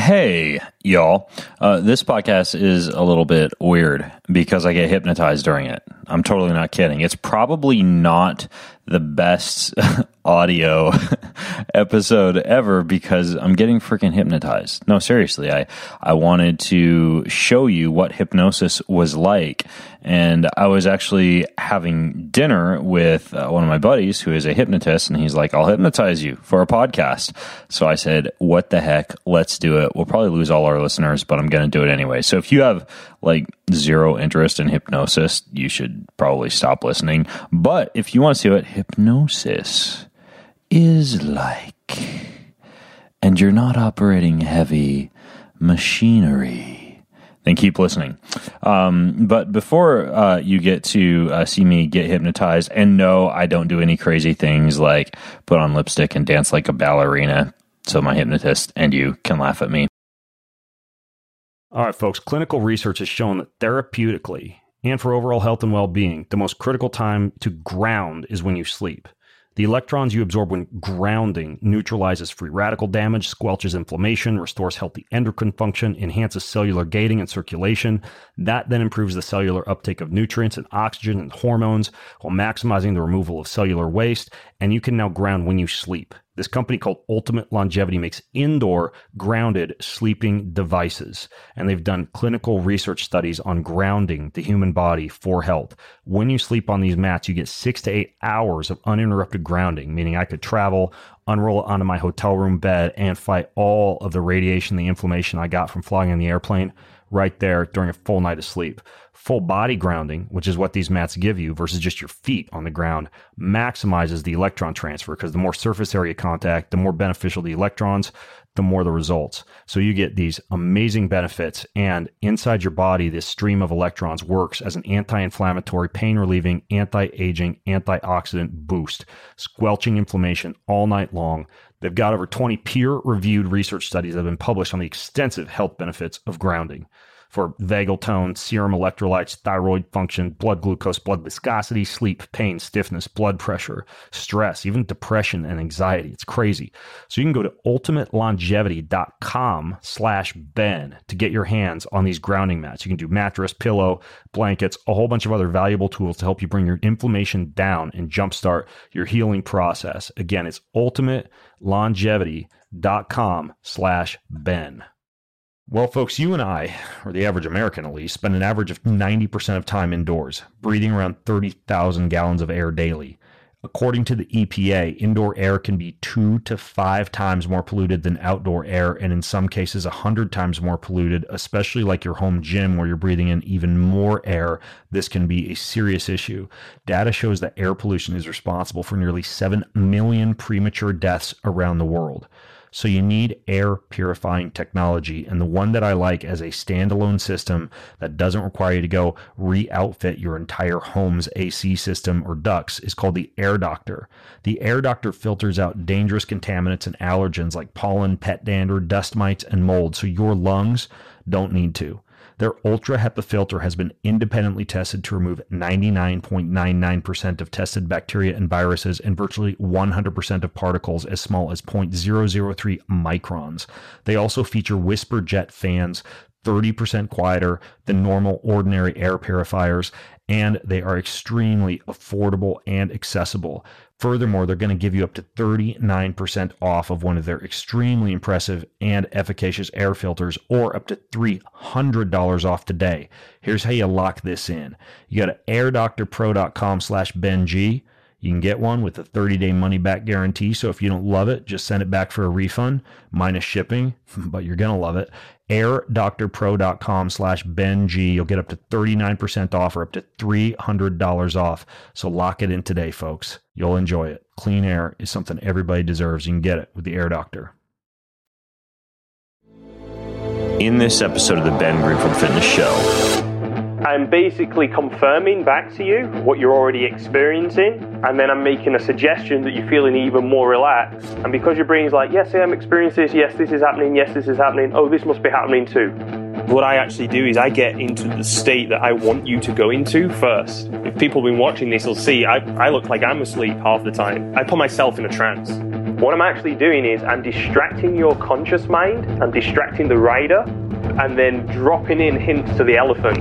Hey, y'all. This podcast is a little bit weird because I get hypnotized during it. I'm totally not kidding. It's probably not the best audio episode ever because I'm getting freaking hypnotized. No, seriously, I wanted to show you what hypnosis was like. And I was actually having dinner with one of my buddies who is a hypnotist, and he's like, I'll hypnotize you for a podcast. So I said, what the heck? Let's do it. We'll probably lose all our listeners, but I'm going to do it anyway. So if you have like zero interest in hypnosis, you should probably stop listening. But if you want to see what hypnosis is like, and you're not operating heavy machinery, then keep listening. But before you get to see me get hypnotized, and no, I don't do any crazy things like put on lipstick and dance like a ballerina so my hypnotist and you can laugh at me. All right, folks, clinical research has shown that therapeutically and for overall health and well-being, the most critical time to ground is when you sleep. The electrons you absorb when grounding neutralizes free radical damage, squelches inflammation, restores healthy endocrine function, enhances cellular gating and circulation. That then improves the cellular uptake of nutrients and oxygen and hormones while maximizing the removal of cellular waste. And you can now ground when you sleep. This company called Ultimate Longevity makes indoor grounded sleeping devices, and they've done clinical research studies on grounding the human body for health. When you sleep on these mats, you get 6 to 8 hours of uninterrupted grounding, meaning I could travel, unroll it onto my hotel room bed, and fight all of the radiation, the inflammation I got from flying in the airplane right there during a full night of sleep. Full body grounding, which is what these mats give you versus just your feet on the ground, maximizes the electron transfer because the more surface area contact, the more beneficial the electrons, the more the results. So you get these amazing benefits, and inside your body, this stream of electrons works as an anti-inflammatory, pain-relieving, anti-aging, antioxidant boost, squelching inflammation all night long. They've got over 20 peer-reviewed research studies that have been published on the extensive health benefits of grounding for vagal tone, serum electrolytes, thyroid function, blood glucose, blood viscosity, sleep, pain, stiffness, blood pressure, stress, even depression and anxiety. It's crazy. So you can go to ultimatelongevity.com/Ben to get your hands on these grounding mats. You can do mattress, pillow, blankets, a whole bunch of other valuable tools to help you bring your inflammation down and jumpstart your healing process. Again, it's ultimatelongevity.com/Ben. Well, folks, you and I, or the average American at least, spend an average of 90% of time indoors, breathing around 30,000 gallons of air daily. According to the EPA, indoor air can be 2 to 5 times more polluted than outdoor air, and in some cases 100 times more polluted, especially like your home gym where you're breathing in even more air. This can be a serious issue. Data shows that air pollution is responsible for nearly 7 million premature deaths around the world. So you need air purifying technology, and the one that I like as a standalone system that doesn't require you to go re-outfit your entire home's AC system or ducts is called the Air Doctor. The Air Doctor filters out dangerous contaminants and allergens like pollen, pet dander, dust mites, and mold, so your lungs don't need to. Their Ultra HEPA filter has been independently tested to remove 99.99% of tested bacteria and viruses and virtually 100% of particles as small as 0.003 microns. They also feature whisper jet fans, 30% quieter than normal ordinary air purifiers, and they are extremely affordable and accessible. Furthermore, they're going to give you up to 39% off of one of their extremely impressive and efficacious air filters, or up to $300 off today. Here's how you lock this in. You go to airdoctorpro.com/BenG. You can get one with a 30-day money-back guarantee, so if you don't love it, just send it back for a refund, minus shipping, but you're going to love it. airdoctorpro.com/BenG. You'll get up to 39% off or up to $300 off. So lock it in today, folks. You'll enjoy it. Clean air is something everybody deserves. You can get it with the Air Doctor. In this episode of the Ben Greenfield Fitness Show, I'm basically confirming back to you what you're already experiencing, and then I'm making a suggestion that you're feeling even more relaxed. And because your brain's like, yes, I'm experiencing this, yes, this is happening, yes, this is happening, oh, this must be happening too. What I actually do is I get into the state that I want you to go into first. If people have been watching this, will see I look like I'm asleep half the time. I put myself in a trance. What I'm actually doing is I'm distracting your conscious mind, I'm distracting the rider, and then dropping in hints to the elephant.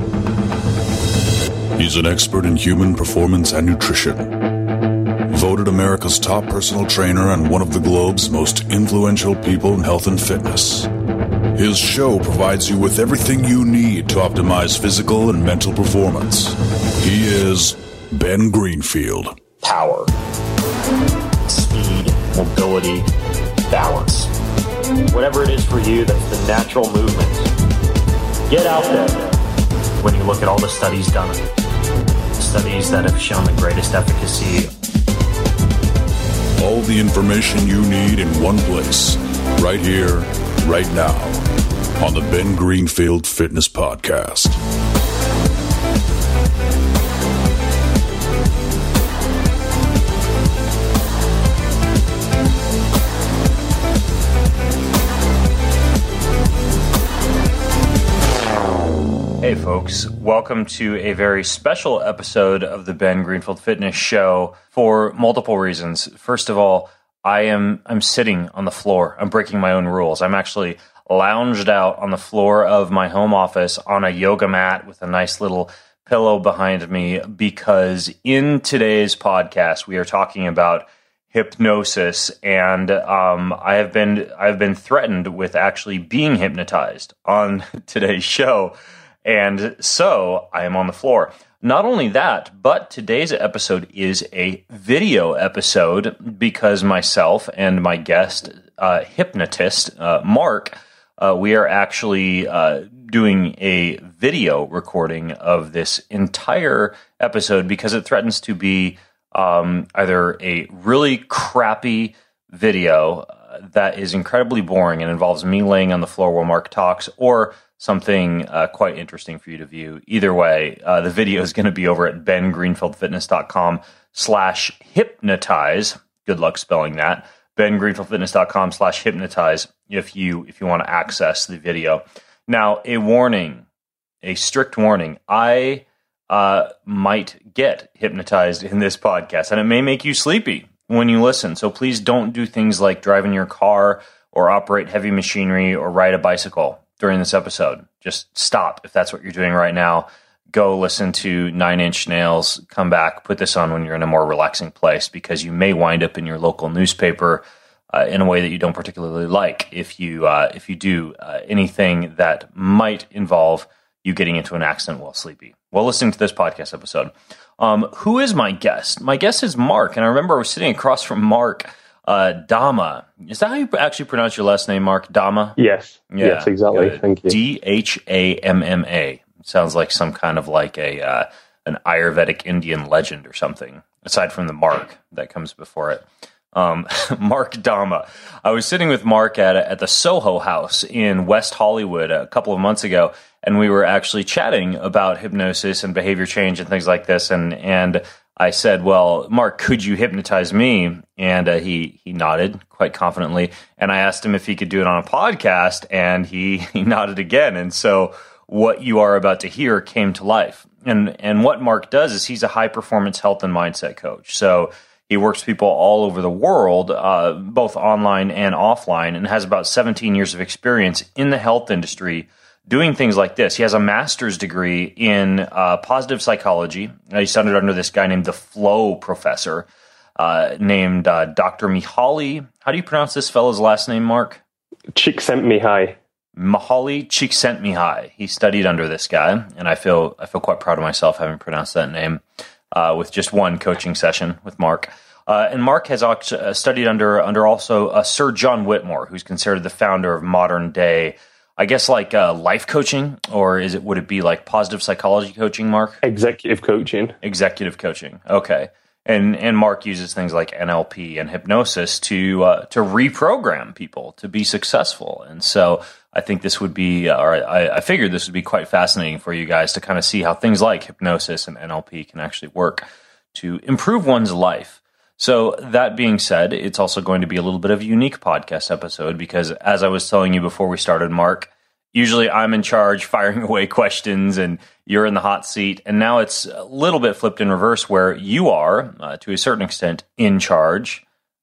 He's an expert in human performance and nutrition. Voted America's top personal trainer and one of the globe's most influential people in health and fitness. His show provides you with everything you need to optimize physical and mental performance. He is Ben Greenfield. Power, speed, mobility, balance. Whatever it is for you, that's the natural movement. Get out there. When you look at all the studies done, studies that have shown the greatest efficacy. All the information you need in one place, right here, right now, on the Ben Greenfield Fitness Podcast. Hey folks, welcome to a very special episode of the Ben Greenfield Fitness Show for multiple reasons. First of all, I'm sitting on the floor. I'm breaking my own rules. I'm actually lounged out on the floor of my home office on a yoga mat with a nice little pillow behind me because in today's podcast we are talking about hypnosis, and I've been threatened with actually being hypnotized on today's show. And so I am on the floor. Not only that, but today's episode is a video episode because myself and my guest, hypnotist, Mark, we are actually doing a video recording of this entire episode because it threatens to be either a really crappy video that is incredibly boring and involves me laying on the floor while Mark talks, or something quite interesting for you to view. Either way, the video is going to be over at bengreenfieldfitness.com/hypnotize. Good luck spelling that. bengreenfieldfitness.com/hypnotize if you want to access the video. Now, a warning, a strict warning. I might get hypnotized in this podcast, and it may make you sleepy when you listen. So please don't do things like drive in your car or operate heavy machinery or ride a bicycle during this episode. Just stop if that's what you're doing right now. Go listen to 9 Inch Nails, come back, put this on when you're in a more relaxing place, because you may wind up in your local newspaper in a way that you don't particularly like if you do anything that might involve you getting into an accident while sleepy. While listening to this podcast episode. Who is my guest? My guest is Mark, and I remember I was sitting across from Mark Dhamma. Is that how you actually pronounce your last name, Mark? Dhamma? Yes. Yeah. Yes, exactly. Thank you. Dhamma. Sounds like some kind of like an Ayurvedic Indian legend or something, aside from the Mark that comes before it. Mark Dhamma. I was sitting with Mark at the Soho House in West Hollywood a couple of months ago, and we were actually chatting about hypnosis and behavior change and things like this. And I said, well, Mark, could you hypnotize me? And he nodded quite confidently. And I asked him if he could do it on a podcast, and he nodded again. And so what you are about to hear came to life. And what Mark does is he's a high-performance health and mindset coach. So he works with people all over the world, both online and offline, and has about 17 years of experience in the health industry doing things like this. He has a master's degree in positive psychology. He studied under this guy named the Flow Professor, named Dr. Mihaly. How do you pronounce this fellow's last name, Mark? Csikszentmihalyi. Mihaly Csikszentmihalyi. He studied under this guy, and I feel quite proud of myself having pronounced that name with just one coaching session with Mark. And Mark has studied under also Sir John Whitmore, who's considered the founder of modern day, I guess, like life coaching, or would it be like positive psychology coaching, Mark? Executive coaching. Executive coaching. Okay. And Mark uses things like NLP and hypnosis to reprogram people to be successful. And so I think this would be, or I figured this would be quite fascinating for you guys to kind of see how things like hypnosis and NLP can actually work to improve one's life. So that being said, it's also going to be a little bit of a unique podcast episode because, as I was telling you before we started, Mark, usually I'm in charge firing away questions and you're in the hot seat. And now it's a little bit flipped in reverse where you are, to a certain extent, in charge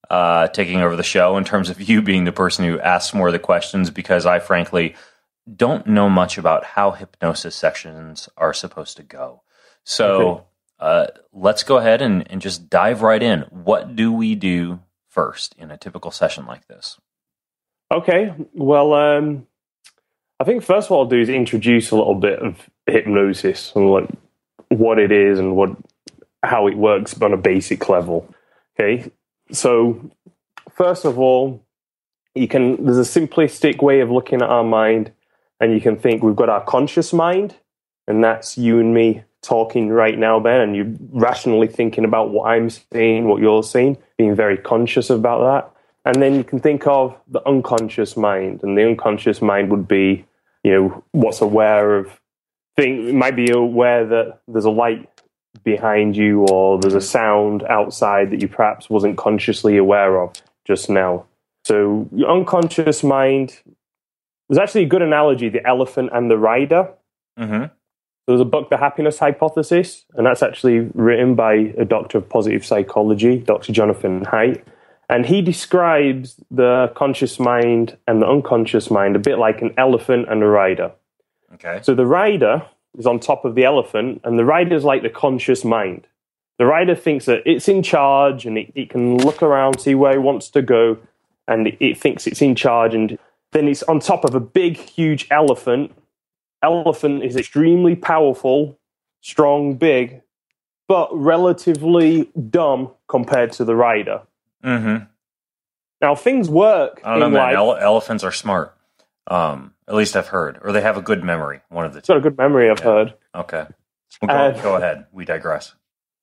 taking over the show in terms of you being the person who asks more of the questions, because I frankly don't know much about how hypnosis sessions are supposed to go. So let's go ahead and just dive right in. What do we do first in a typical session like this? Okay, well, I think first what I'll do is introduce a little bit of hypnosis and like what it is and how it works on a basic level. Okay, so first of all, there's a simplistic way of looking at our mind, and you can think we've got our conscious mind, and that's you and me talking right now, Ben, and you're rationally thinking about what I'm saying, what you're saying, being very conscious about that. And then you can think of the unconscious mind, and the unconscious mind would be, what's aware of things. It might be aware that there's a light behind you, or there's a sound outside that you perhaps wasn't consciously aware of just now. So your unconscious mind, there's actually a good analogy, the elephant and the rider. Mm-hmm. There's a book, The Happiness Hypothesis, and that's actually written by a doctor of positive psychology, Dr. Jonathan Haidt. And he describes the conscious mind and the unconscious mind a bit like an elephant and a rider. Okay. So the rider is on top of the elephant, and the rider is like the conscious mind. The rider thinks that it's in charge, and it can look around, see where it wants to go, and it thinks it's in charge. And then it's on top of a big, huge elephant. Elephant is extremely powerful, strong, big, but relatively dumb compared to the rider. Mm-hmm. Now, things work. I don't know, man. Elephants are smart. At least I've heard. Or they have a good memory, one of the two. It's got a good memory, I've heard. Okay. Well, go ahead. We digress.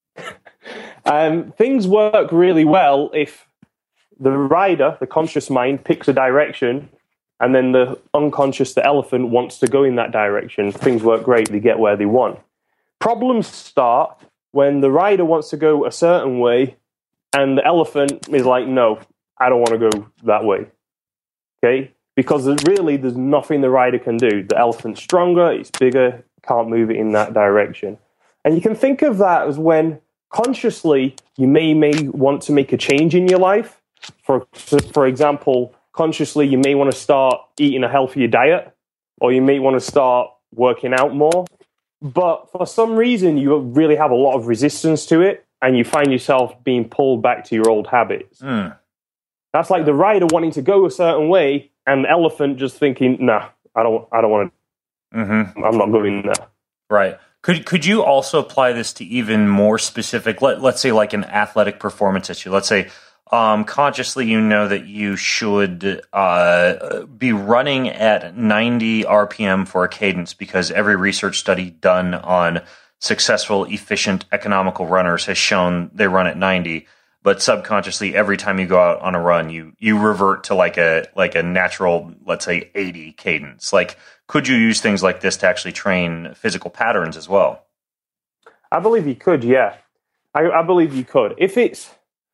Things work really well if the rider, the conscious mind, picks a direction, and then the unconscious, the elephant, wants to go in that direction. Things work great. They get where they want. Problems start when the rider wants to go a certain way, and the elephant is like, no, I don't want to go that way. Okay? Because there's nothing the rider can do. The elephant's stronger, it's bigger, can't move it in that direction. And you can think of that as when consciously you may want to make a change in your life. For example, consciously you may want to start eating a healthier diet, or you may want to start working out more. But for some reason you really have a lot of resistance to it, and you find yourself being pulled back to your old habits. Mm. That's like the rider wanting to go a certain way, and the elephant just thinking, nah, I don't want to. Mm-hmm. I'm not going there. Right. Could you also apply this to even more specific, let's say like an athletic performance issue? Let's say consciously you know that you should be running at 90 RPM for a cadence, because every research study done on successful, efficient, economical runners has shown they run at 90. But subconsciously, every time you go out on a run, you revert to like a natural, let's say, 80 cadence. Like, could you use things like this to actually train physical patterns as well? I believe you could, yeah. I believe you could. If it's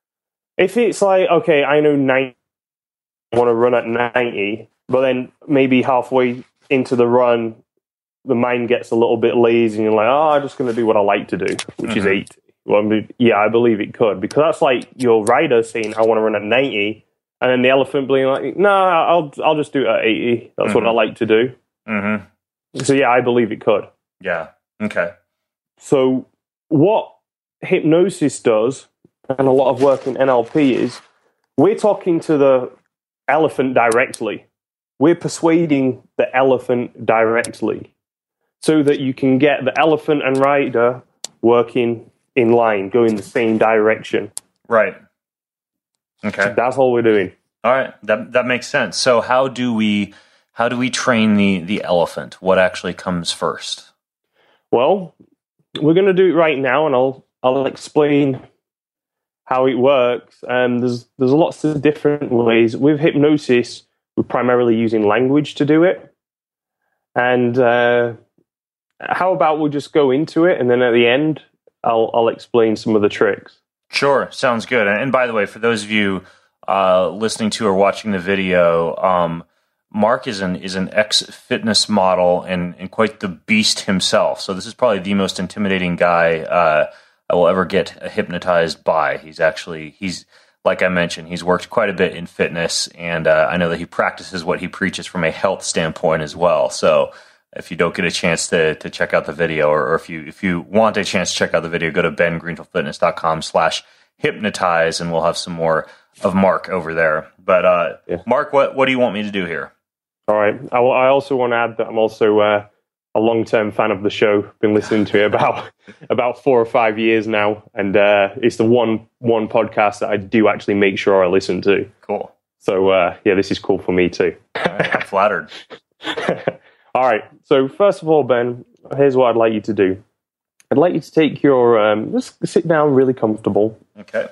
like, okay, I know 90, I want to run at 90, but then maybe halfway into the run, the mind gets a little bit lazy, and you're like, I'm just going to do what I like to do, which is 80. Well, yeah, I believe it could, because that's like your rider saying, I want to run at 90, and then the elephant being like, no, I'll just do it at 80. That's what I like to do. Mm-hmm. So yeah, I believe it could. Yeah. Okay. So what hypnosis does, and a lot of work in NLP, is we're talking to the elephant directly. We're persuading the elephant directly, so that you can get the elephant and rider working in line, going the same direction. Right. Okay. So that's all we're doing. All right. That makes sense. So how do we train the elephant? What actually comes first? Well, we're going to do it right now, and I'll explain how it works. And there's lots of different ways. With hypnosis, we're primarily using language to do it. And how about we'll just go into it, and then at the end, I'll explain some of the tricks. Sure, sounds good. And by the way, for those of you listening to or watching the video, Mark is an ex-fitness model and quite the beast himself. So this is probably the most intimidating guy I will ever get hypnotized by. He's like I mentioned, he's worked quite a bit in fitness, and I know that he practices what he preaches from a health standpoint as well. So if you don't get a chance to check out the video, or if you want a chance to check out the video, go to bengreenfieldfitness.com/hypnotize, and we'll have some more of Mark over there. But Mark, what do you want me to do here? All right. I also want to add that I'm also a long-term fan of the show. Been listening to it about 4 or 5 years now, and it's the one podcast that I do actually make sure I listen to. Cool. So this is cool for me too. I'm flattered. All right. So first of all, Ben, here's what I'd like you to do. I'd like you to take your just sit down, really comfortable. Okay.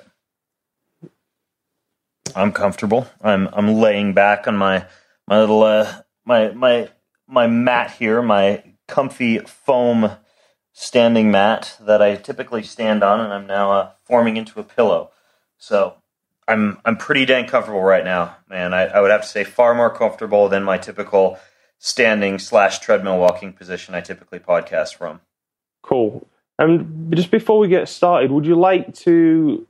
I'm comfortable. I'm laying back on my little my mat here, my comfy foam standing mat that I typically stand on, and I'm now forming into a pillow. So I'm pretty dang comfortable right now, man. I would have to say far more comfortable than my typical standing/treadmill walking position I typically podcast from. Cool. And just before we get started, would you like to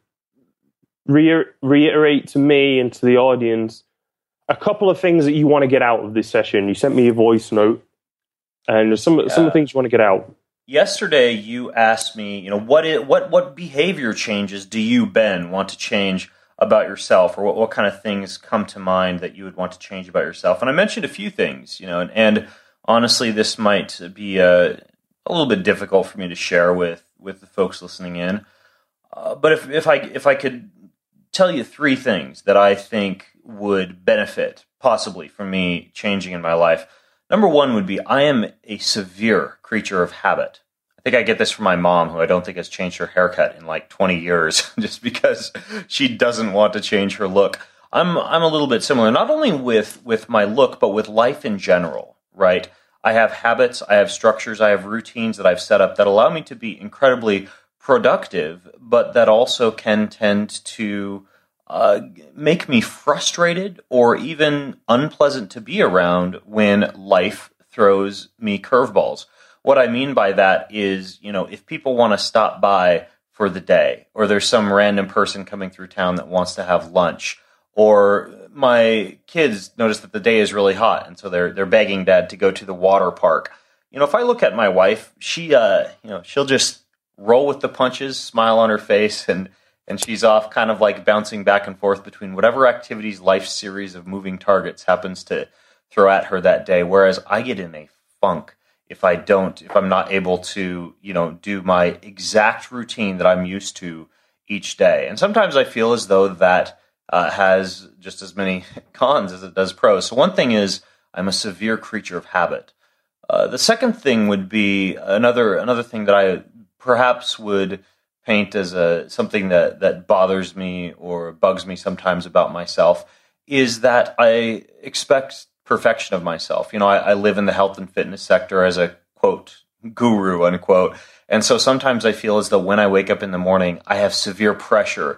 reiterate to me and to the audience a couple of things that you want to get out of this session? You sent me a voice note, and some of the things you want to get out. Yesterday, you asked me, what behavior changes do you, Ben, want to change about yourself, or what kind of things come to mind that you would want to change about yourself? And I mentioned a few things, and honestly, this might be a little bit difficult for me to share with the folks listening in. But if I could tell you 3 things that I think would benefit possibly from me changing in my life. Number 1 would be I am a severe creature of habit. I think I get this from my mom, who I don't think has changed her haircut in like 20 years, just because she doesn't want to change her look. I'm a little bit similar, not only with my look, but with life in general, right? I have habits, I have structures, I have routines that I've set up that allow me to be incredibly productive, but that also can tend to make me frustrated or even unpleasant to be around when life throws me curveballs. What I mean by that is, if people want to stop by for the day, or there's some random person coming through town that wants to have lunch, or my kids notice that the day is really hot, and so they're begging Dad to go to the water park. If I look at my wife, she'll just roll with the punches, smile on her face, and she's off kind of like bouncing back and forth between whatever activities life's series of moving targets happens to throw at her that day. Whereas I get in a funk if I'm not able to, do my exact routine that I'm used to each day. And sometimes I feel as though that has just as many cons as it does pros. So one thing is I'm a severe creature of habit. The second thing would be another thing that I perhaps would paint as something that bothers me or bugs me sometimes about myself is that I expect perfection of myself. I live in the health and fitness sector as a, quote, guru, unquote. And so sometimes I feel as though when I wake up in the morning, I have severe pressure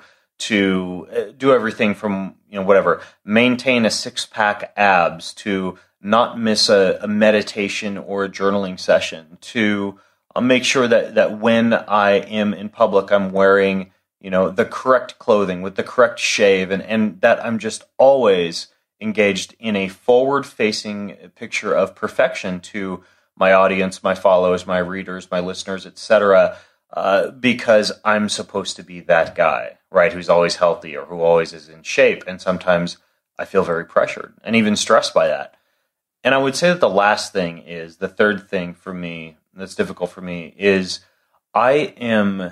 to do everything from, maintain a 6-pack abs, to not miss a meditation or a journaling session, to make sure that when I am in public, I'm wearing, the correct clothing with the correct shave, and that I'm just always engaged in a forward-facing picture of perfection to my audience, my followers, my readers, my listeners, etc., because I'm supposed to be that guy, right, who's always healthy or who always is in shape. And sometimes I feel very pressured and even stressed by that. And I would say that the third thing for me that's difficult for me is I am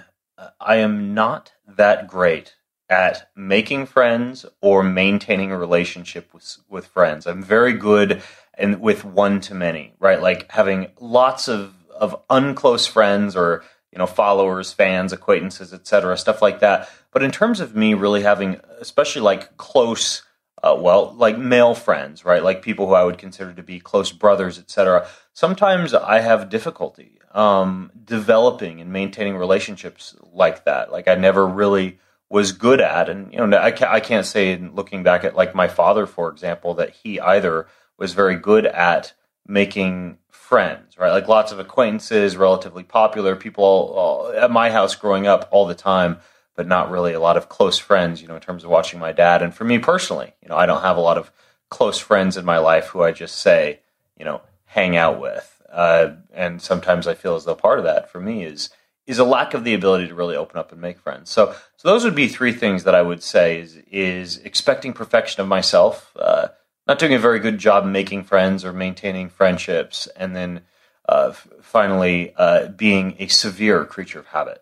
not that great at making friends or maintaining a relationship with friends. I'm very good with one-to-many, right? Like having lots of unclose friends or followers, fans, acquaintances, etc., stuff like that. But in terms of me really having, especially like close, like male friends, right? Like people who I would consider to be close brothers, etc. Sometimes I have difficulty developing and maintaining relationships like that. Like I never really was good at, and I can't say, looking back at like my father, for example, that he either was very good at making friends, right? Like lots of acquaintances, relatively popular people at my house growing up all the time. but not really a lot of close friends, in terms of watching my dad. And for me personally, I don't have a lot of close friends in my life who I just say, hang out with. And sometimes I feel as though part of that for me is a lack of the ability to really open up and make friends. So those would be three things that I would say is expecting perfection of myself, not doing a very good job making friends or maintaining friendships, and then finally being a severe creature of habit.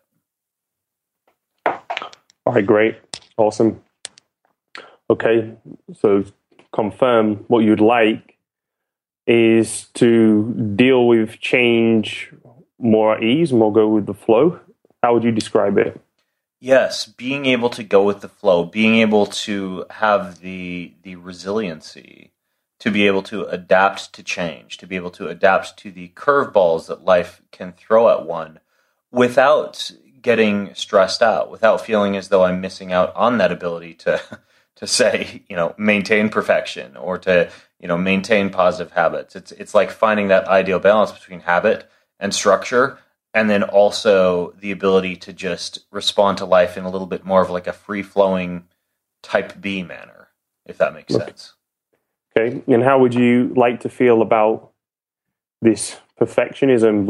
All right, great. Awesome. Okay, so confirm what you'd like is to deal with change more at ease, more go with the flow. How would you describe it? Yes, being able to go with the flow, being able to have the resiliency to be able to adapt to change, to be able to adapt to the curveballs that life can throw at one without getting stressed out, without feeling as though I'm missing out on that ability to say, maintain perfection or to, maintain positive habits. It's like finding that ideal balance between habit and structure, and then also the ability to just respond to life in a little bit more of like a free-flowing type B manner, if that makes sense. Okay, and how would you like to feel about this perfectionism?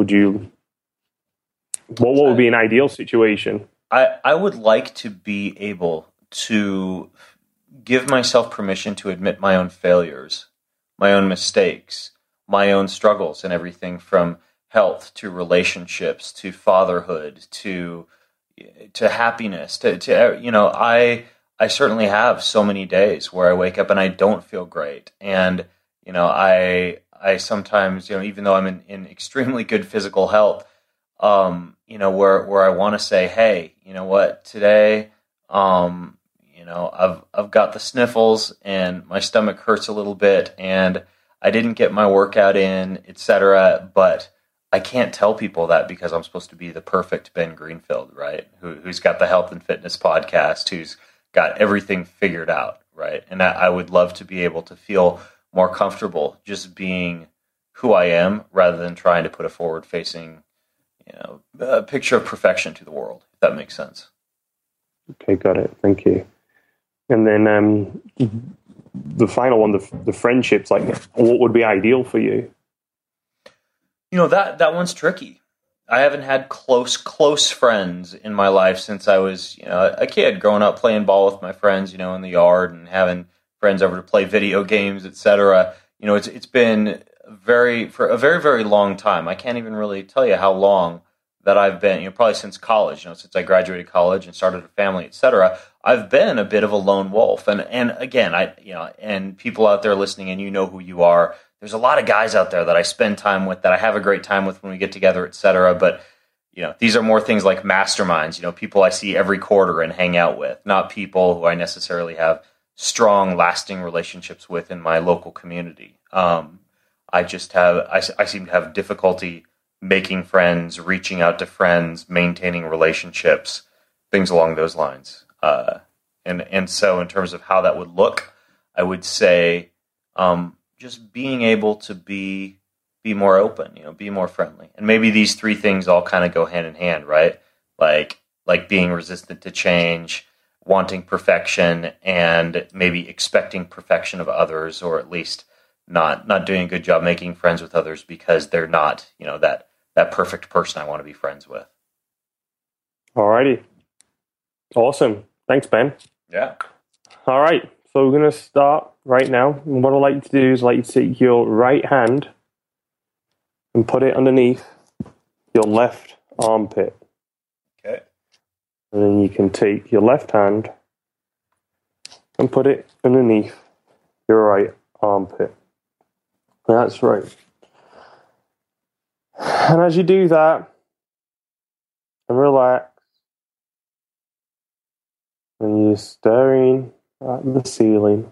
What would be an ideal situation? I would like to be able to give myself permission to admit my own failures, my own mistakes, my own struggles, and everything from health to relationships to fatherhood to happiness I certainly have so many days where I wake up and I don't feel great, and I sometimes even though I'm in extremely good physical health, where I want to say, hey, you know what, today I've got the sniffles and my stomach hurts a little bit and I didn't get my workout in, etc. But I can't tell people that because I'm supposed to be the perfect Ben Greenfield, right? Who's got the health and fitness podcast, who's got everything figured out, right? And I would love to be able to feel more comfortable just being who I am rather than trying to put a forward-facing, a picture of perfection to the world, if that makes sense. Okay, got it. Thank you. And then the final one, the friendships, like what would be ideal for you? That one's tricky. I haven't had close friends in my life since I was, a kid growing up playing ball with my friends, in the yard and having friends over to play video games, etc. It's been for a very, very long time. I can't even really tell you how long that I've been, probably since college, since I graduated college and started a family, etc. I've been a bit of a lone wolf. And again, and people out there listening, and who you are, there's a lot of guys out there that I spend time with, that I have a great time with when we get together, etc. But, these are more things like masterminds, people I see every quarter and hang out with, not people who I necessarily have strong, lasting relationships with in my local community. I seem to have difficulty making friends, reaching out to friends, maintaining relationships, things along those lines. And so in terms of how that would look, I would say just being able to be more open, be more friendly. And maybe these three things all kind of go hand in hand, right? Like being resistant to change, wanting perfection, and maybe expecting perfection of others, or at least not doing a good job making friends with others because they're not, that perfect person I want to be friends with. All righty. Awesome. Thanks, Ben. Yeah. All right. So we're going to start right now. And what I'd like to do is like you to take your right hand and put it underneath your left armpit. Okay. And then you can take your left hand and put it underneath your right armpit. That's right. And as you do that, and relax, and you're staring at the ceiling,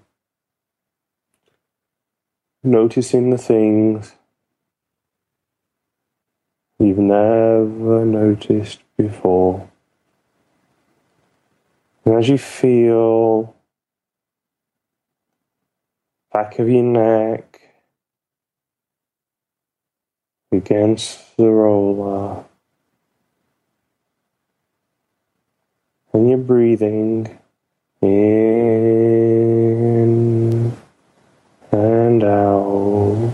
noticing the things you've never noticed before. And as you feel back of your neck against the roller, and your breathing in and out.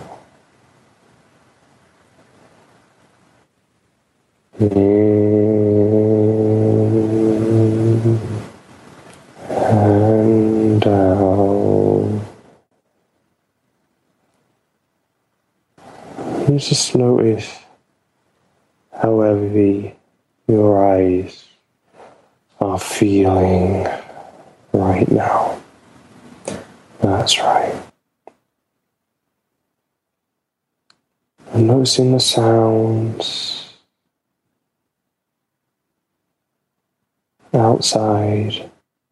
In and out. You just notice how heavy your eyes are feeling right now. That's right. I'm noticing the sounds outside.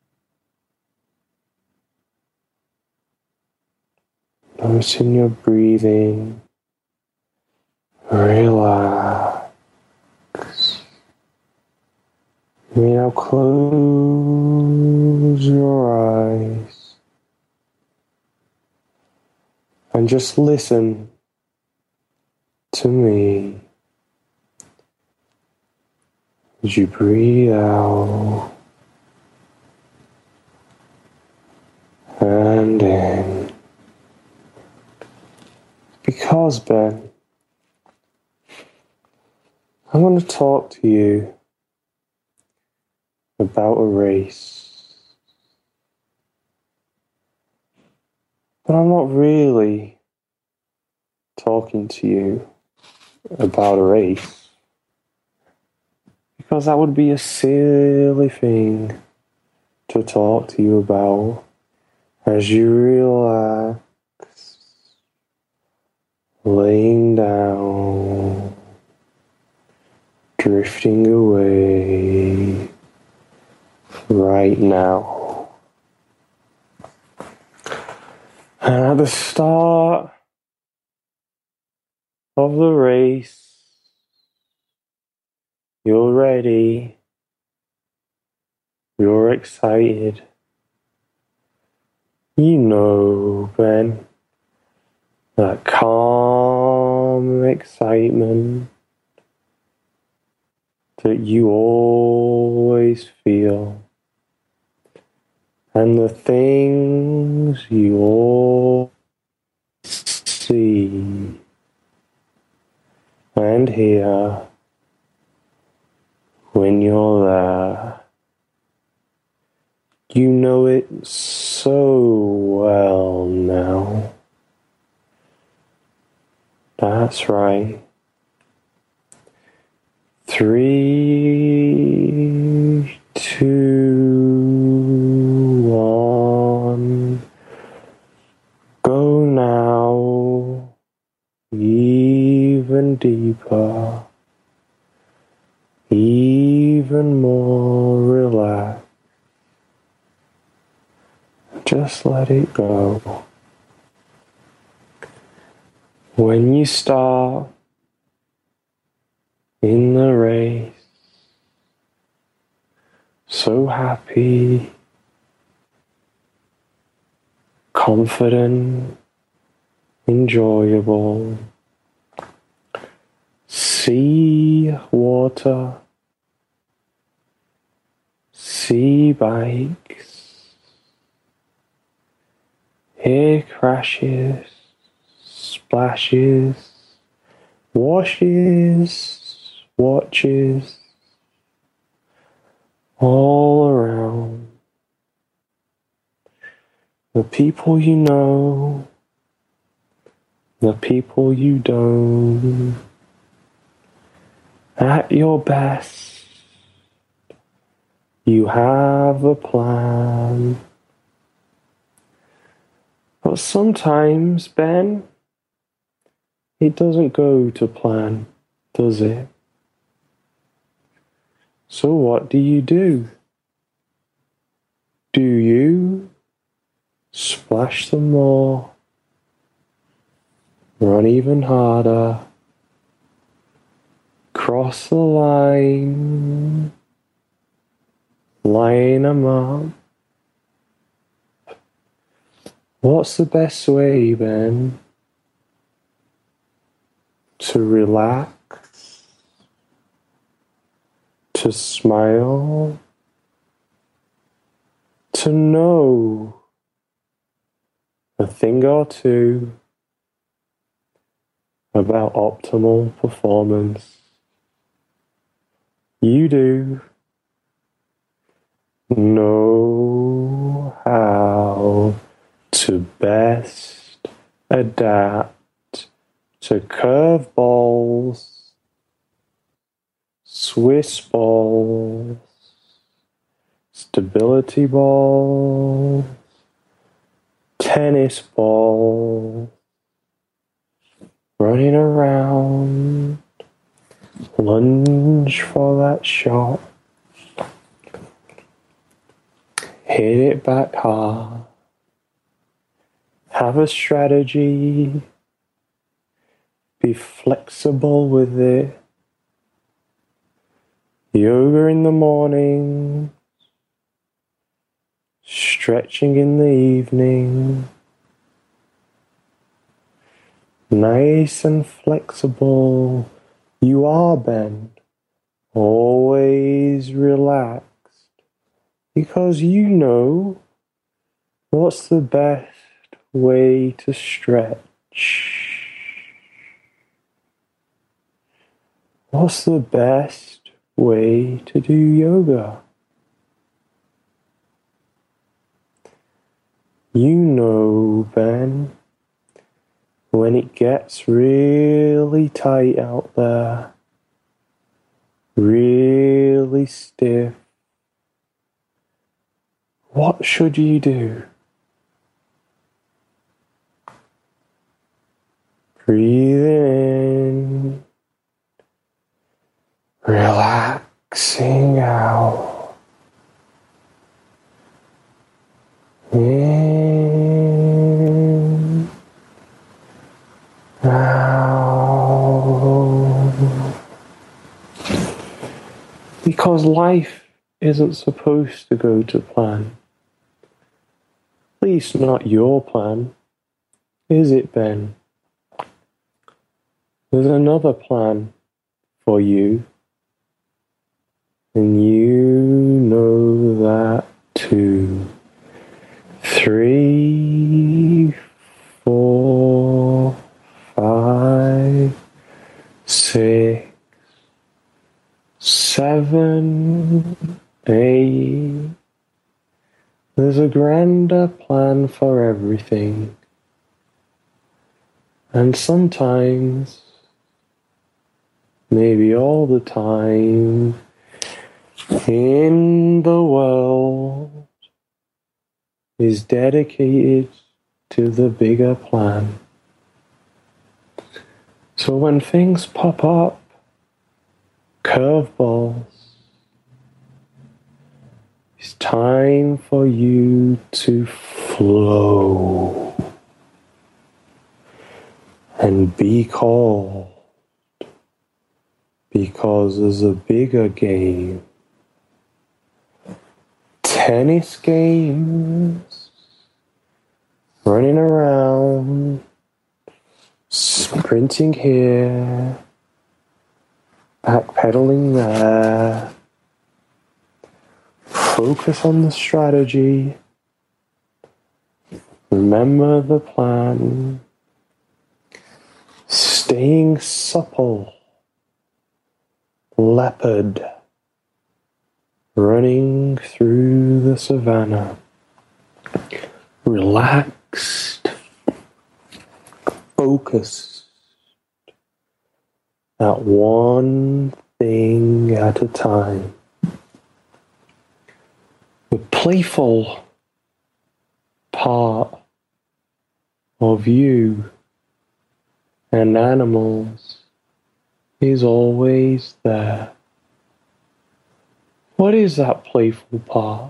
Noticing your breathing. Relax. You may now close your eyes and just listen to me as you breathe out and in. Because, Ben, I want to talk to you about a race. But I'm not really talking to you about a race, because that would be a silly thing to talk to you about as you relax, laying down, drifting away right now. And at the start of the race, you're ready, you're excited. You know, Ben, that calm excitement that you always feel, and the things you always see and hear when you're there. You know it so well now. That's right. 3, 2, 1. Go now. Even deeper. Even more relaxed. Just let it go. When you start in the race, so happy, confident, enjoyable, see water, see bikes, hear crashes, splashes, washes, watches, all around. The people you know, the people you don't. At your best, you have a plan. But sometimes, Ben, it doesn't go to plan, does it? So what do? Do you splash some more, run even harder, cross the line, line them up? What's the best way, Ben, to relax, to smile, to know a thing or two about optimal performance. You do know how to best adapt to curveballs, Swiss balls, stability balls, tennis balls, running around, lunge for that shot, hit it back hard, have a strategy, be flexible with it, yoga in the morning, stretching in the evening, nice and flexible. You are, Ben, always relaxed, because you know what's the best way to stretch. What's the best way to do yoga? You know, Ben, when it gets really tight out there, really stiff, what should you do? Breathe in, relaxing out. In, out. Because life isn't supposed to go to plan. At least not your plan. Is it, Ben? There's another plan for you. And you know that too. 3, 4, 5, 6, 7, 8. There's a grander plan for everything. And sometimes, maybe all the time, in the world is dedicated to the bigger plan. So when things pop up, curveballs, it's time for you to flow and be called, because there's a bigger game. Tennis games, running around, sprinting here, backpedaling there. Focus on the strategy. Remember the plan. Staying supple. Leopard. Running through the savannah. Relaxed. Focused. At one thing at a time. The playful part of you and animals is always there. What is that playful part?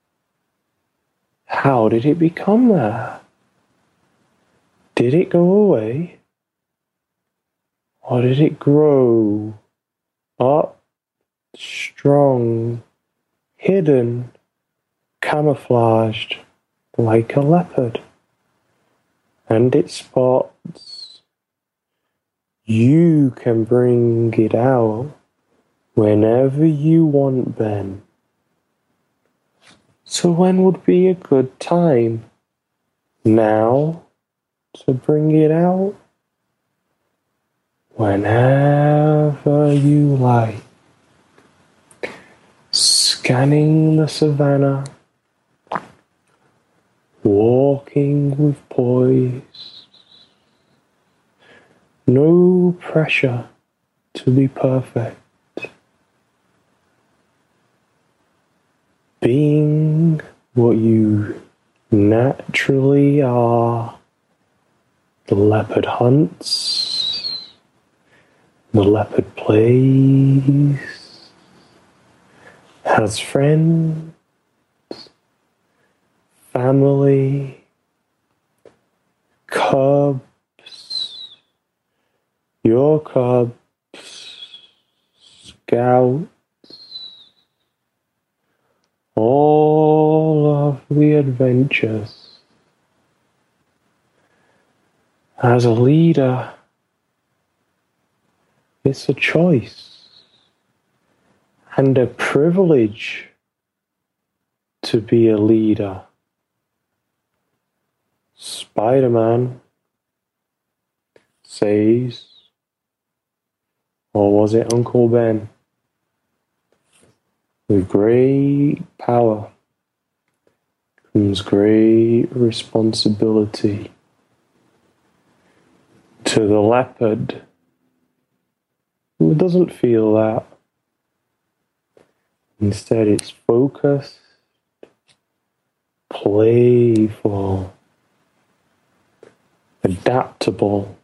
How did it become there? Did it go away? Or did it grow up, strong, hidden, camouflaged like a leopard? And its spots, you can bring it out whenever you want, Ben. So when would be a good time? Now to bring it out? Whenever you like. Scanning the savannah. Walking with poise. No pressure to be perfect. Being what you naturally are. The leopard hunts. The leopard plays. Has friends. Family. Cubs. Your cubs. Scouts. All of the adventures. As a leader, it's a choice and a privilege to be a leader. Spider-Man says, or was it Uncle Ben? With great power comes great responsibility. To the leopard, who doesn't feel that. Instead, it's focused, playful, adaptable.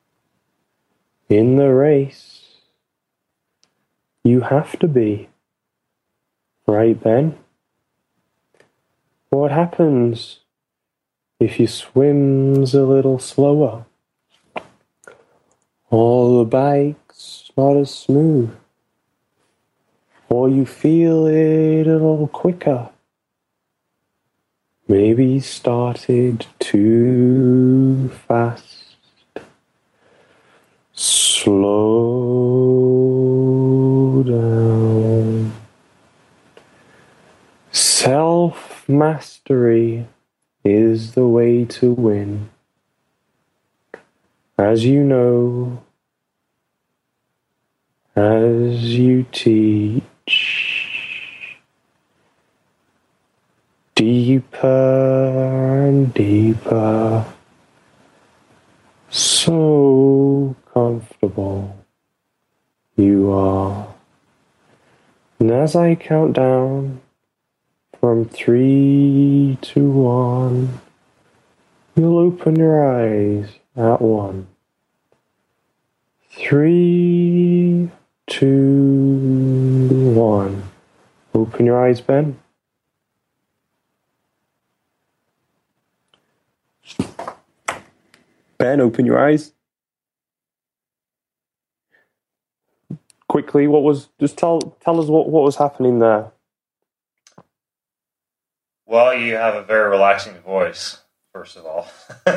In the race, you have to be. Right, Ben? What happens if you swims a little slower? Or the bike's not as smooth? Or you feel it a little quicker? Maybe you started too fast. Slow down. Self-mastery is the way to win. As you know, as you teach, deeper and deeper, so comfortable you are. And as I count down from 3 to 1, you'll open your eyes at 1. 3, 2, 1. Open your eyes, Ben. Ben, open your eyes. Quickly, just tell us what was happening there. Well, you have a very relaxing voice, first of all.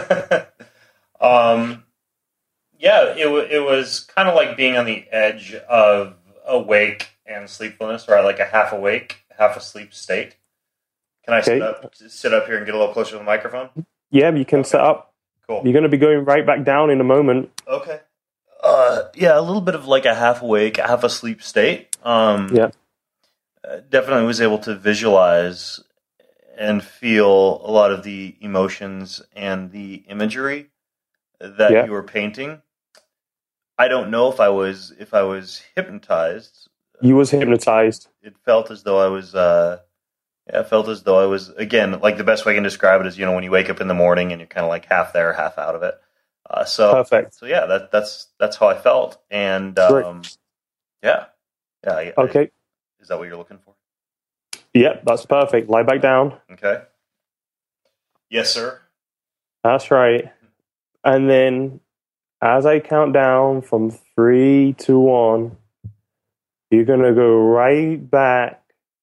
Yeah, it was kind of like being on the edge of awake and sleepfulness, or like a half awake, half asleep state. Can I sit up here and get a little closer to the microphone? Yeah, you can set up. Cool. You're going to be going right back down in a moment. Okay. Yeah, a little bit of like a half awake, half asleep state. Yeah. Definitely was able to visualize and feel a lot of the emotions and the imagery that you were painting. I don't know if I was hypnotized. You was hypnotized. It felt as though I was. It felt as though I was, again, like the best way I can describe it is, when you wake up in the morning and you're kind of like half there, half out of it. Perfect. So yeah, that's how I felt, and yeah. Okay. Is that what you're looking for? Yep, that's perfect. Lie back down. Okay. Yes, sir. That's right. And then, as I count down from 3 to 1, you're gonna go right back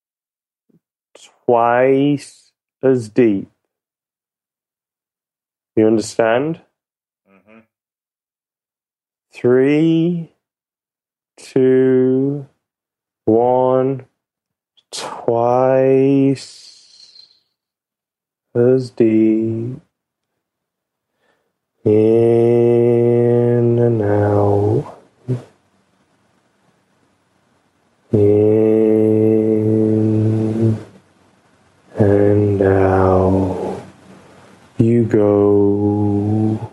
twice as deep. You understand? Mm-hmm. 3, 2, 1, twice as deep. In and out. In and out. You go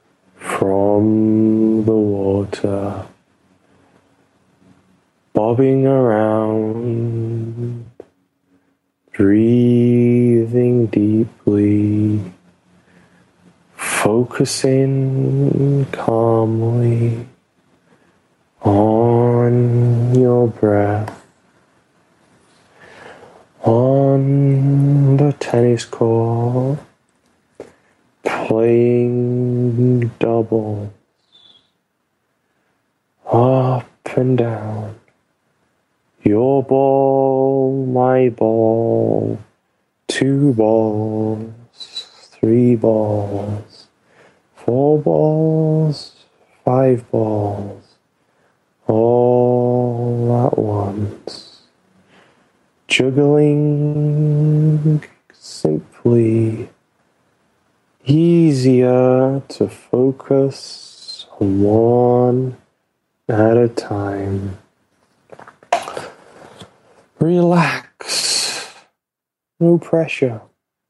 from the water, bobbing around, breathing deeply, focusing calmly on your breath, on the tennis court, playing doubles, up and down, your ball, my ball, 2 balls, 3 balls, 4 balls, 5 balls, all at once, juggling simply, easier to focus on one at a time. Relax, no pressure.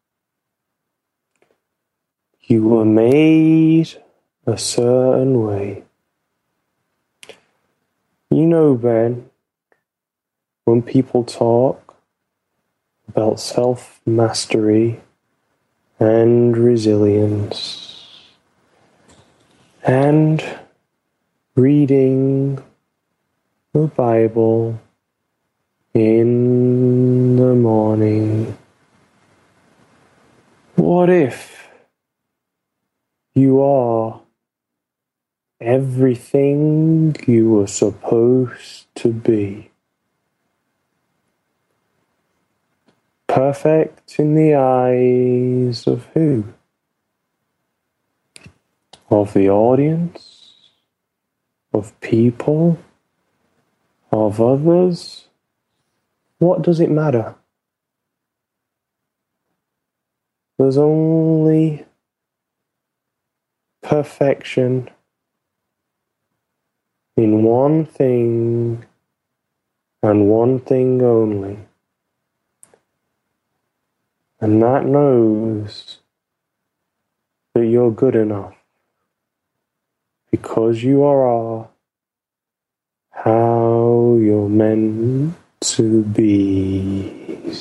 You were made a certain way. You know, Ben, when people talk about self-mastery and resilience and reading the Bible in the morning, what if you are everything you were supposed to be? Perfect in the eyes of who? Of the audience? Of people? Of others? What does it matter? There's only perfection in one thing and one thing only. And that knows that you're good enough because you are how you're meant to be.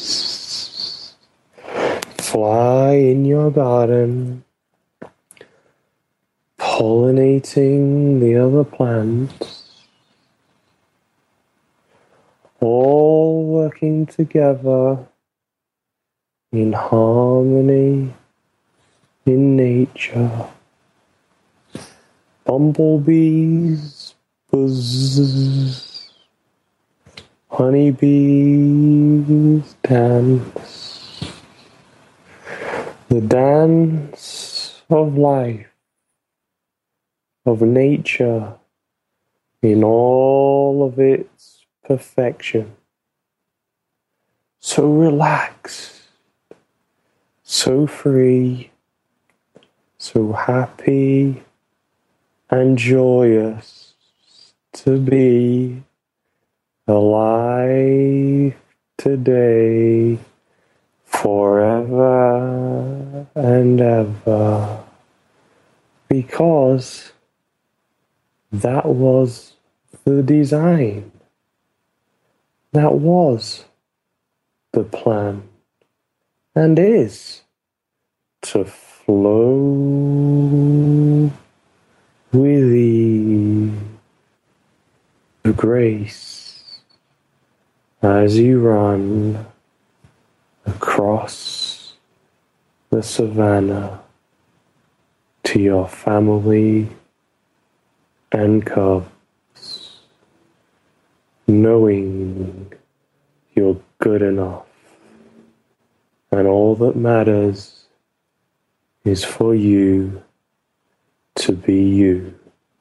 Fly in your garden, pollinating the other plants, all working together in harmony in nature. Bumblebees buzz, honeybees dance, the dance of life, of nature in all of its perfection. So relaxed, so free, so happy and joyous to be alive today, forever and ever, because that was the design. That was the plan, and is to flow with ease, the grace, as you run across the savannah to your family and cubs, knowing you're good enough, and all that matters is for you to be you,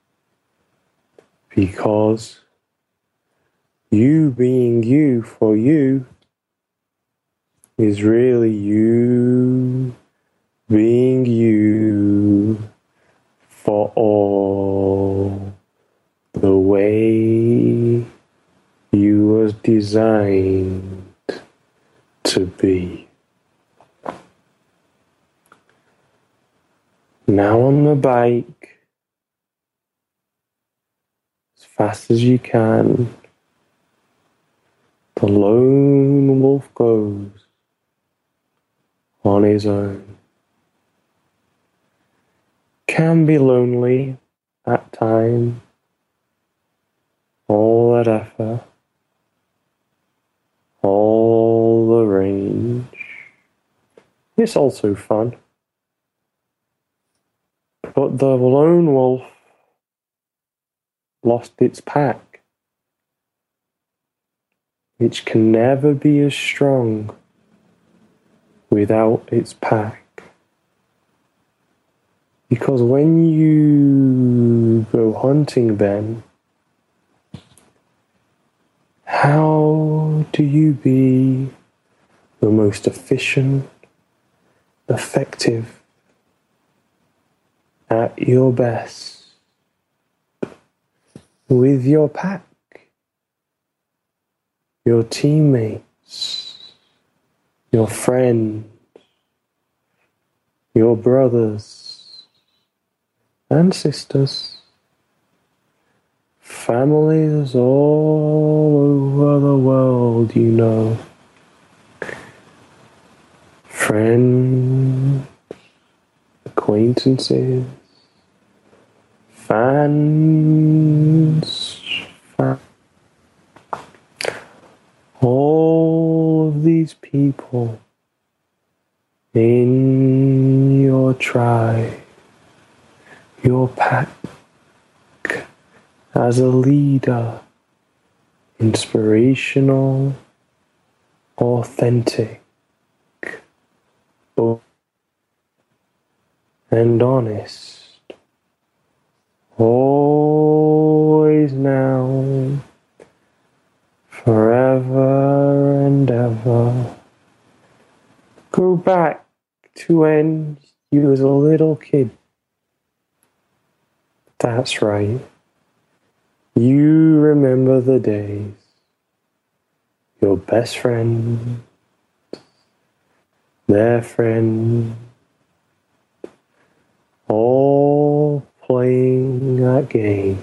because you being you for you is really you being you for all the way you was designed to be. Now on the bike, as fast as you can, the lone wolf goes on his own. Can be lonely at times, all that effort, all the range. It's also fun. But the lone wolf lost its pack, which can never be as strong without its pack. Because when you go hunting then, how do you be the most efficient, effective, at your best with your pack, your teammates, your friends, your brothers and sisters, families all over the world, you know, friends, acquaintances, fans, all of these people in your tribe, your pack, as a leader, inspirational, authentic, and honest, always now, forever and ever. Go back to when you was a little kid. That's right. You remember the days. Your best friend, their friend, all playing that game.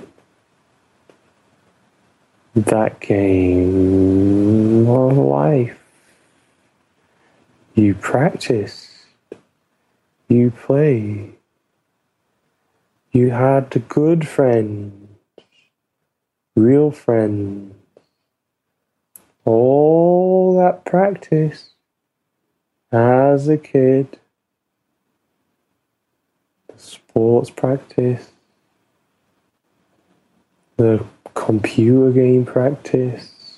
That game of life. You practiced. You played. You had good friends, real friends, all that practice as a kid, the sports practice, the computer game practice,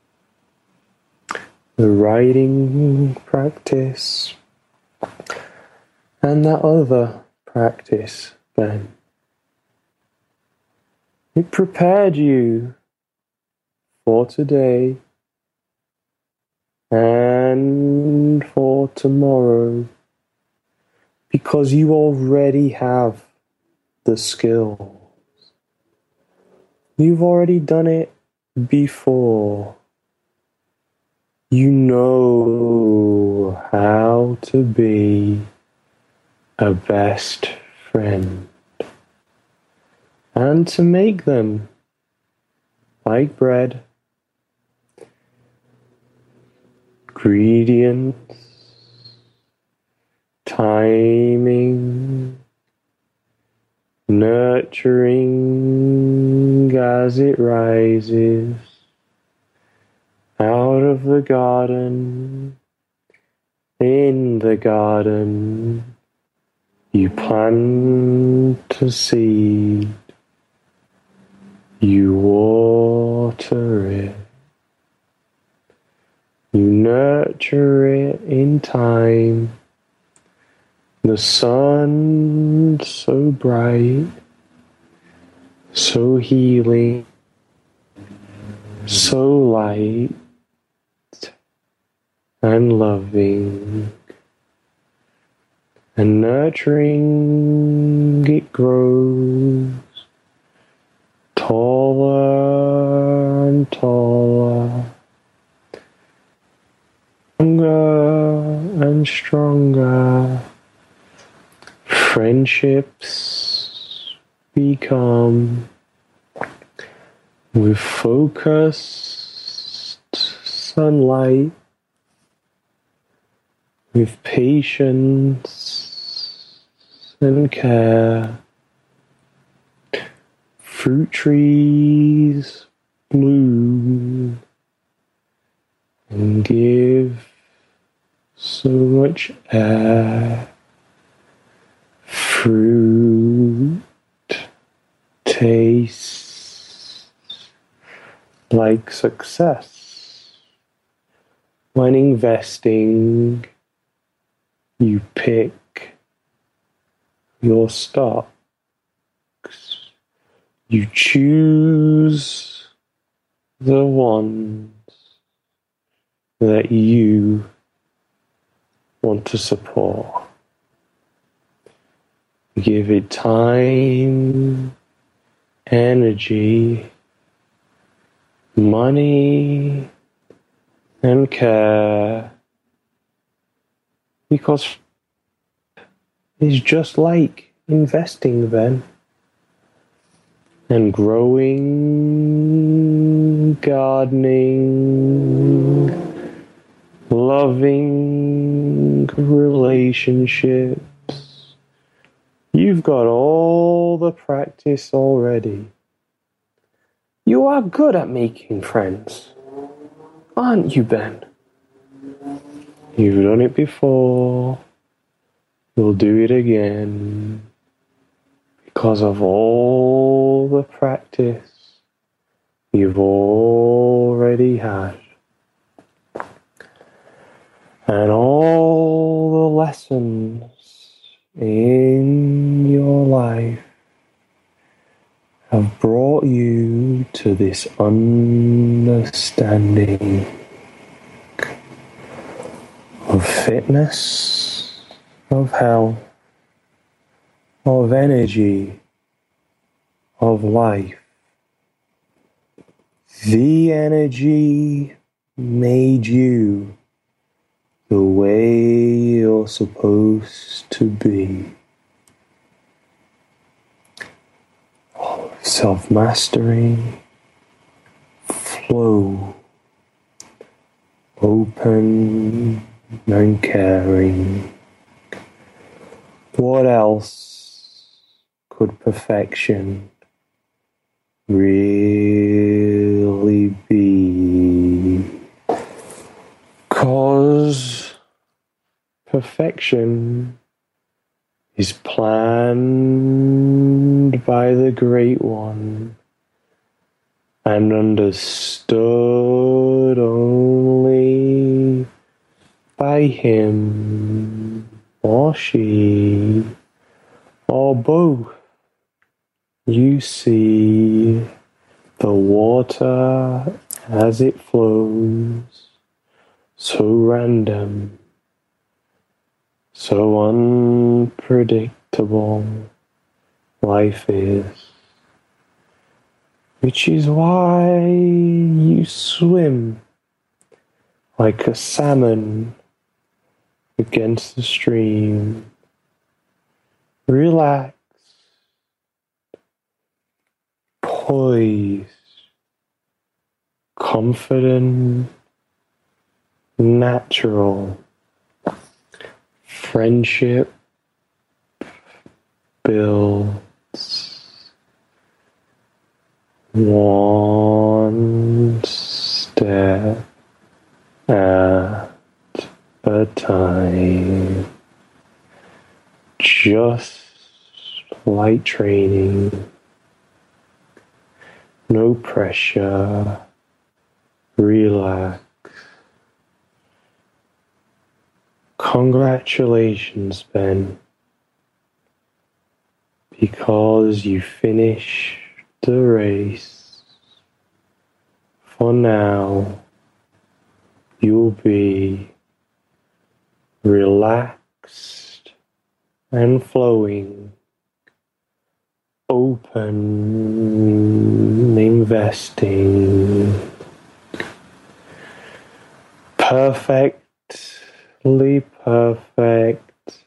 the writing practice, and that other practice, Ben. It prepared you for today and for tomorrow because you already have the skills. You've already done it before. You know how to be a best friend. And to make them like bread, ingredients, timing, nurturing as it rises out of the garden, in the garden, you plant a seed. You water it, you nurture it in time. The sun so bright, so healing, so light, and loving and nurturing, it grows taller and taller, stronger and stronger. Friendships become with focused sunlight, with patience and care. Fruit trees bloom and give so much air. Fruit tastes like success. When investing, you pick your stocks. You choose the ones that you want to support. Give it time, energy, money, and care, because it's just like investing then. And growing, gardening, loving relationships. You've got all the practice already. You are good at making friends, aren't you, Ben? You've done it before. You'll do it again. Because of all the practice you've already had. And all the lessons in your life have brought you to this understanding of fitness, of health, of energy, of life. The energy made you the way you're supposed to be. Self-mastery, flow, open and caring. What else could perfection really be? 'Cause perfection is planned by the Great One and understood only by him or she or both. You see the water as it flows, so random, so unpredictable life is, which is why you swim like a salmon against the stream, relaxed, poised, confident, natural. Friendship builds one step at a time, just like training. No pressure, relax. Congratulations, Ben, because you finished the race. For now, you'll be relaxed and flowing, open, investing, perfectly perfect,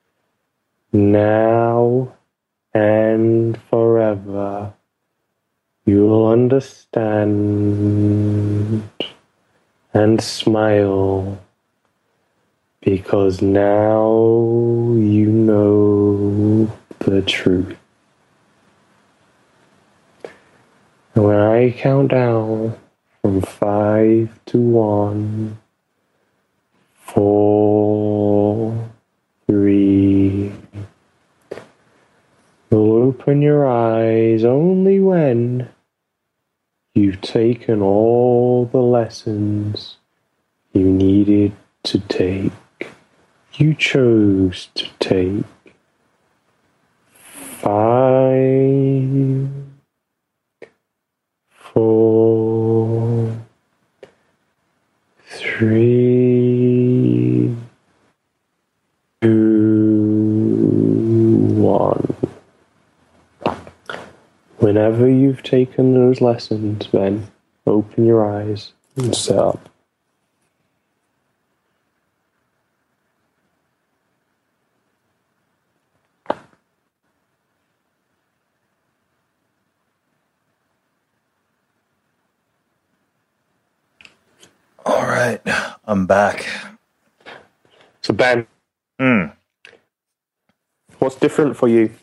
now and forever. You'll understand and smile, because now you know the truth. And when I count down from 5 to 1, 4, 3, you'll open your eyes only when you've taken all the lessons you needed to take, you chose to take. 5, 4, 3, 2, 1. Whenever you've taken those lessons, Ben, open your eyes and sit up. All right, I'm back. So, Ben, what's different for you?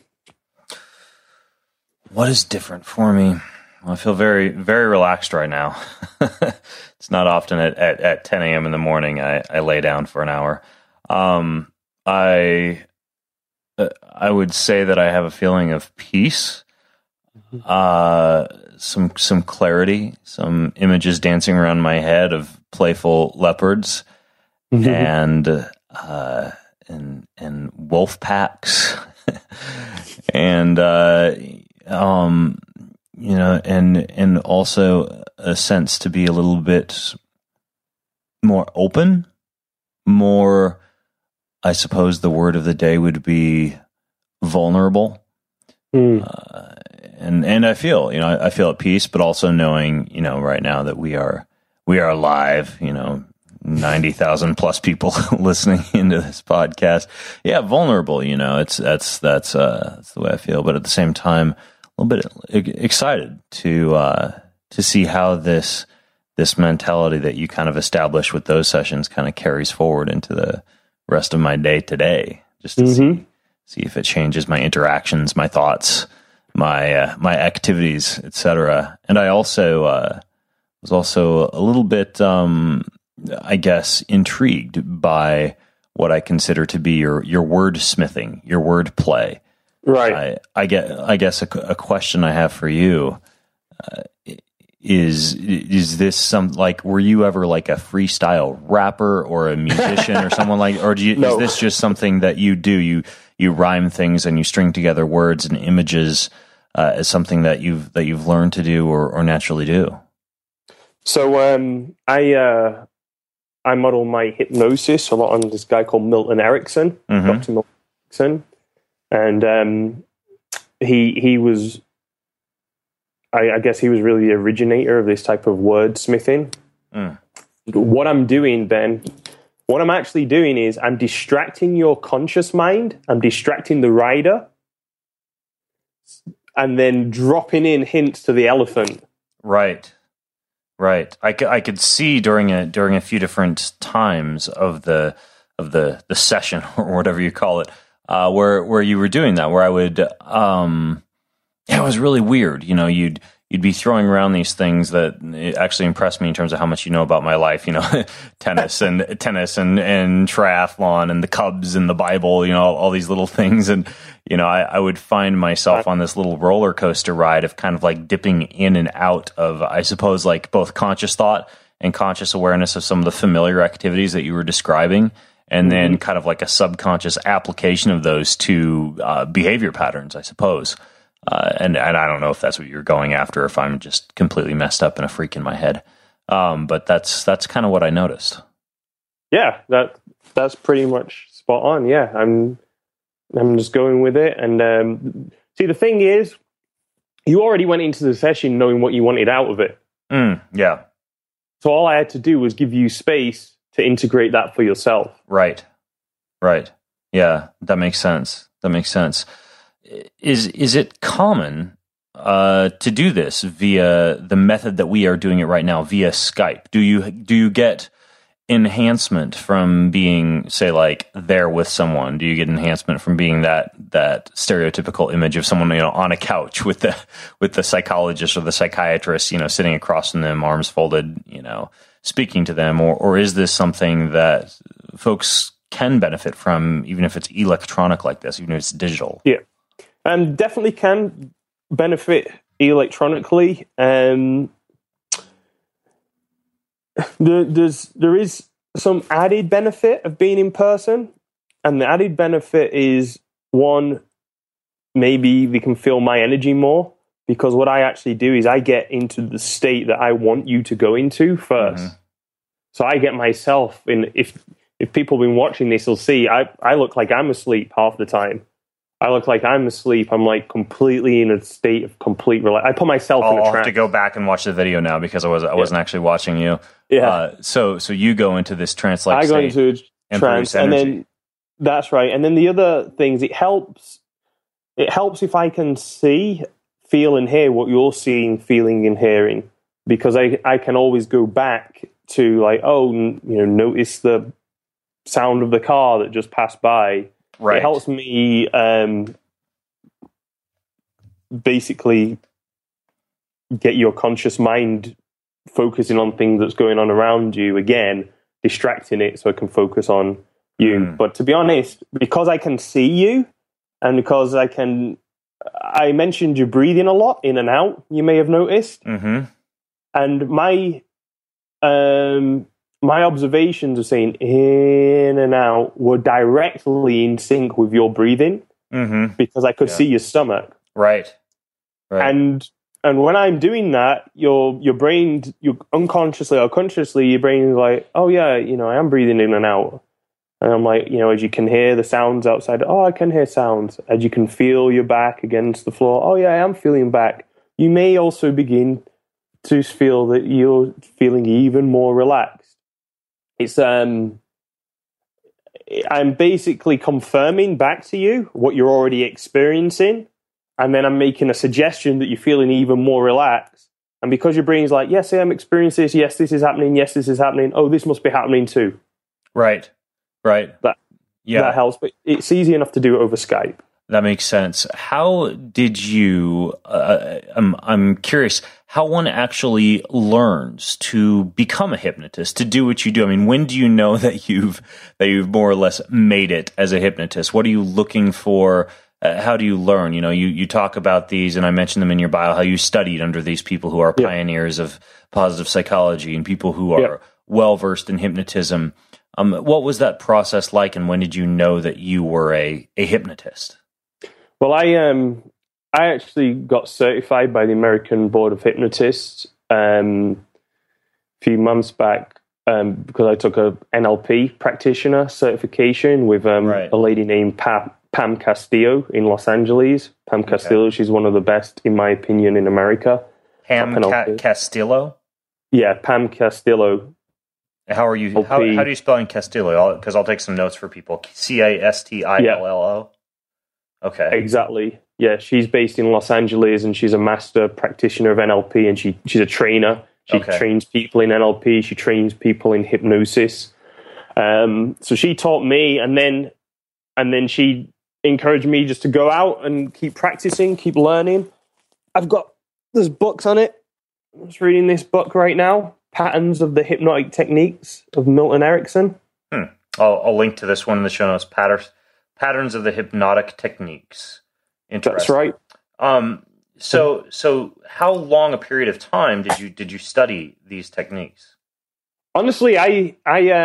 What is different for me? Well, I feel very, very relaxed right now. It's not often at 10 a.m. in the morning I lay down for an hour. I would say that I have a feeling of peace, some clarity, some images dancing around my head of playful leopards and wolf packs, and you know, and also a sense to be a little bit more open, more, I suppose the word of the day would be vulnerable. And I feel, you know, I feel at peace, but also knowing, you know, right now that we are live, you know, 90,000 plus people listening into this podcast. Yeah, vulnerable, you know, that's the way I feel. But at the same time, a little bit excited to see how this mentality that you kind of established with those sessions kind of carries forward into the rest of my day today, just to see if it changes my interactions, my thoughts, my activities, etc. And I also was also a little bit, I guess, intrigued by what I consider to be your wordsmithing, your wordplay. Right. I guess a question I have for you is this some, like, were you ever like a freestyle rapper or a musician or someone like, or No. is this just something that you do? You rhyme things and you string together words and images as something that you've learned to do or naturally do? So I model my hypnosis a lot on this guy called Milton Erickson, Dr. Milton Erickson, and he was, I guess he was really the originator of this type of wordsmithing. What I'm doing, Ben, what I'm actually doing is I'm distracting your conscious mind. I'm distracting the rider, and then dropping in hints to the elephant. Right. I could see during a few different times of the session or whatever you call it, where you were doing that, where I would, it was really weird. You know, you'd be throwing around these things that actually impressed me in terms of how much you know about my life. You know, tennis and triathlon and the Cubs and the Bible. You know, all these little things. And you know, I would find myself on this little roller coaster ride of kind of like dipping in and out of, I suppose, like both conscious thought and conscious awareness of some of the familiar activities that you were describing, and then kind of like a subconscious application of those to behavior patterns, I suppose. And I don't know if that's what you're going after, or if I'm just completely messed up and a freak in my head. But that's kind of what I noticed. Yeah, that's pretty much spot on. Yeah, I'm just going with it. And see, the thing is, you already went into the session knowing what you wanted out of it. Yeah. So all I had to do was give you space to integrate that for yourself. Right. Yeah, that makes sense. Is it common to do this via the method that we are doing it right now, via Skype? Do you get enhancement from being, say, like there with someone? Do you get enhancement from being that stereotypical image of someone, on a couch with the psychologist or the psychiatrist, sitting across from them, arms folded, speaking to them, or is this something that folks can benefit from, even if it's electronic like this, even if it's digital? Yeah, definitely can benefit electronically. There is some added benefit of being in person, and the added benefit is, one, maybe they can feel my energy more, because what I actually do is I get into the state that I want you to go into first. Mm-hmm. So I get myself in. If people have been watching this, will see I look like I'm asleep half the time. I look like I'm asleep. I'm like completely in a state of complete relax. I put myself in a trance. I'll have to go back and watch the video now, because I wasn't actually watching you. Yeah. So you go into this trance-like state. I go into a trance, and then that's right. And then the other things, it helps if I can see, feel, and hear what you're seeing, feeling, and hearing, because I can always go back to, like, notice the sound of the car that just passed by. Right. It helps me basically get your conscious mind focusing on things that's going on around you, again, distracting it so I can focus on you. But to be honest, because I can see you, and because I mentioned you breathing a lot in and out, you may have noticed. Mm-hmm. And my observations of saying in and out were directly in sync with your breathing, because I could see your stomach. Right. And when I'm doing that, your brain, you unconsciously or consciously, your brain is like, oh yeah, I am breathing in and out. And I'm like, as you can hear the sounds outside, oh, I can hear sounds. As you can feel your back against the floor, oh yeah, I am feeling back. You may also begin to feel that you're feeling even more relaxed. It's I'm basically confirming back to you what you're already experiencing, and then I'm making a suggestion that you're feeling even more relaxed. And because your brain's like, yes, I'm experiencing this, yes, this is happening, yes, this is happening, oh, this must be happening too. Right. That helps, but it's easy enough to do it over Skype. That makes sense. How did you, I'm curious, how one actually learns to become a hypnotist, to do what you do? I mean, when do you know that you've more or less made it as a hypnotist? What are you looking for? How do you learn? You talk about these, and I mentioned them in your bio, how you studied under these people who are pioneers of positive psychology and people who are well-versed in hypnotism. What was that process like, and when did you know that you were a hypnotist? Well, I actually got certified by the American Board of Hypnotists a few months back, because I took a NLP practitioner certification with a lady named Pam Castillo in Los Angeles. Pam Castillo, she's one of the best, in my opinion, in America. Pam Castillo? Yeah, Pam Castillo. How are you? How do you spell Castillo? Because I'll take some notes for people. Castillo. Okay. Exactly. Yeah, she's based in Los Angeles, and she's a master practitioner of NLP, and she's a trainer. She trains people in NLP. She trains people in hypnosis. So she taught me, and then she encouraged me just to go out and keep practicing, keep learning. There's books on it. I'm just reading this book right now, Patterns of the Hypnotic Techniques of Milton Erickson. I'll link to this one in the show notes. Patterns of the Hypnotic Techniques. Interesting. That's right. So how long a period of time did you study these techniques? Honestly, I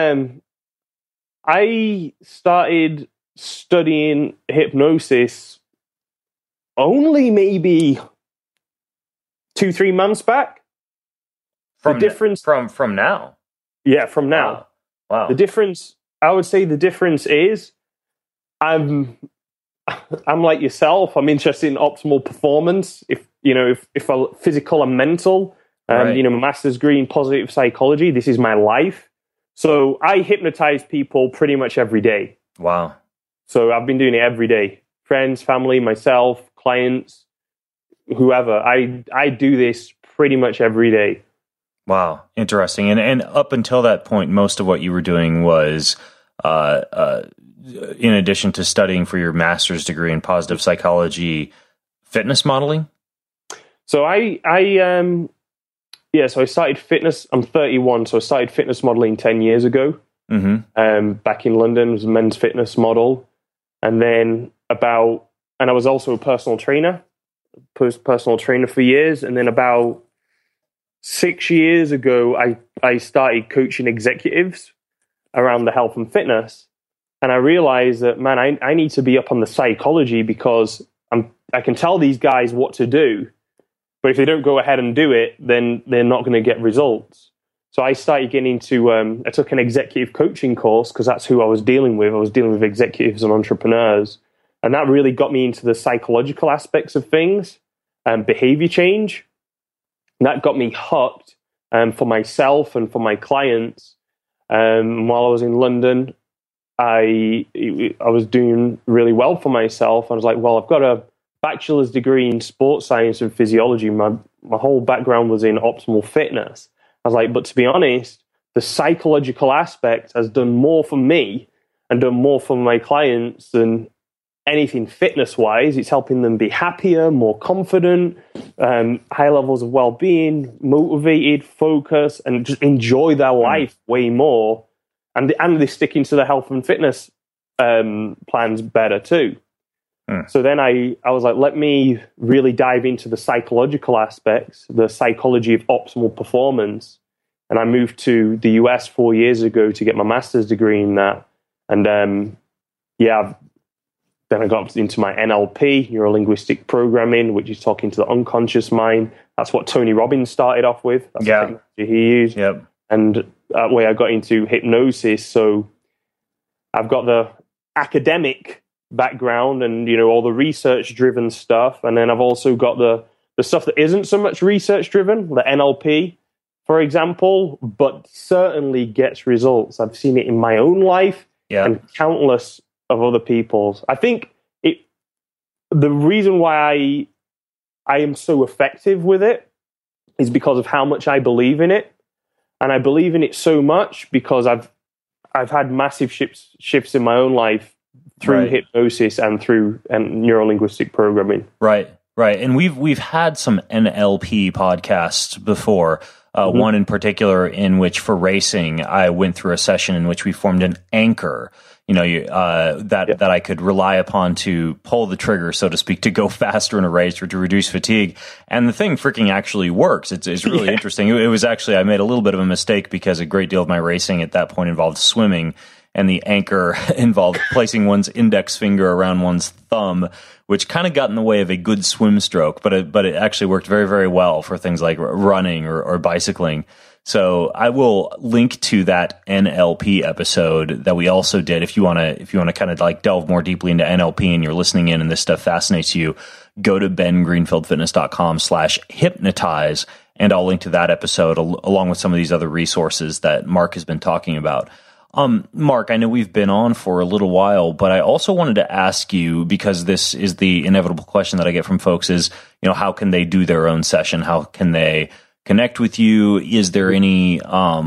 started studying hypnosis only maybe 2-3 months back. From now? Yeah, from now. Wow. Wow. The difference I would say the difference is I'm like yourself. I'm interested in optimal performance. If a physical and mental, Right. my master's degree in positive psychology, this is my life. So I hypnotize people pretty much every day. Wow. So I've been doing it every day. Friends, family, myself, clients, whoever. I do this pretty much every day. Wow. Interesting. And up until that point, most of what you were doing was, in addition to studying for your master's degree in positive psychology, fitness modeling? So so I started fitness. I'm 31, so I started fitness modeling 10 years ago. Mm-hmm. Back in London, was a men's fitness model. And then I was also a personal trainer for years. And then about 6 years ago, I started coaching executives around the health and fitness. And I realized that, man, I need to be up on the psychology because I can tell these guys what to do. But if they don't go ahead and do it, then they're not going to get results. So I started getting into, I took an executive coaching course because that's who I was dealing with. I was dealing with executives and entrepreneurs. And that really got me into the psychological aspects of things and behavior change. And that got me hooked for myself and for my clients. While I was in London, I was doing really well for myself. I was like, well, I've got a bachelor's degree in sports science and physiology. My whole background was in optimal fitness. I was like, but to be honest, the psychological aspect has done more for me and done more for my clients than anything fitness-wise. It's helping them be happier, more confident, high levels of well-being, motivated, focused, and just enjoy their life way more. And they're sticking to the health and fitness plans better too. So then I was like, let me really dive into the psychological aspects, the psychology of optimal performance. And I moved to the US 4 years ago to get my master's degree in that. And then I got into my NLP, Neuro-Linguistic Programming, which is talking to the unconscious mind. That's what Tony Robbins started off with. That's the technology he used. Yep. And that way I got into hypnosis. So I've got the academic background and, all the research-driven stuff. And then I've also got the stuff that isn't so much research-driven, the NLP, for example, but certainly gets results. I've seen it in my own life and countless of other people's. I think the reason why I am so effective with it is because of how much I believe in it. And I believe in it so much because I've had massive shifts in my own life through hypnosis and through neuro-linguistic programming. Right. And we've had some NLP podcasts before. One in particular in which for racing, I went through a session in which we formed an anchor, that I could rely upon to pull the trigger, so to speak, to go faster in a race or to reduce fatigue. And the thing freaking actually works. It's really interesting. It was actually, I made a little bit of a mistake because a great deal of my racing at that point involved swimming. And the anchor involved placing one's index finger around one's thumb, which kind of got in the way of a good swim stroke, but it actually worked very, very well for things like running or bicycling. So I will link to that NLP episode that we also did. If you want to kind of like delve more deeply into NLP and you're listening in and this stuff fascinates you, go to bengreenfieldfitness.com/hypnotize. And I'll link to that episode along with some of these other resources that Mark has been talking about. Mark, I know we've been on for a little while, but I also wanted to ask you, because this is the inevitable question that I get from folks is, how can they do their own session? How can they connect with you? Is there any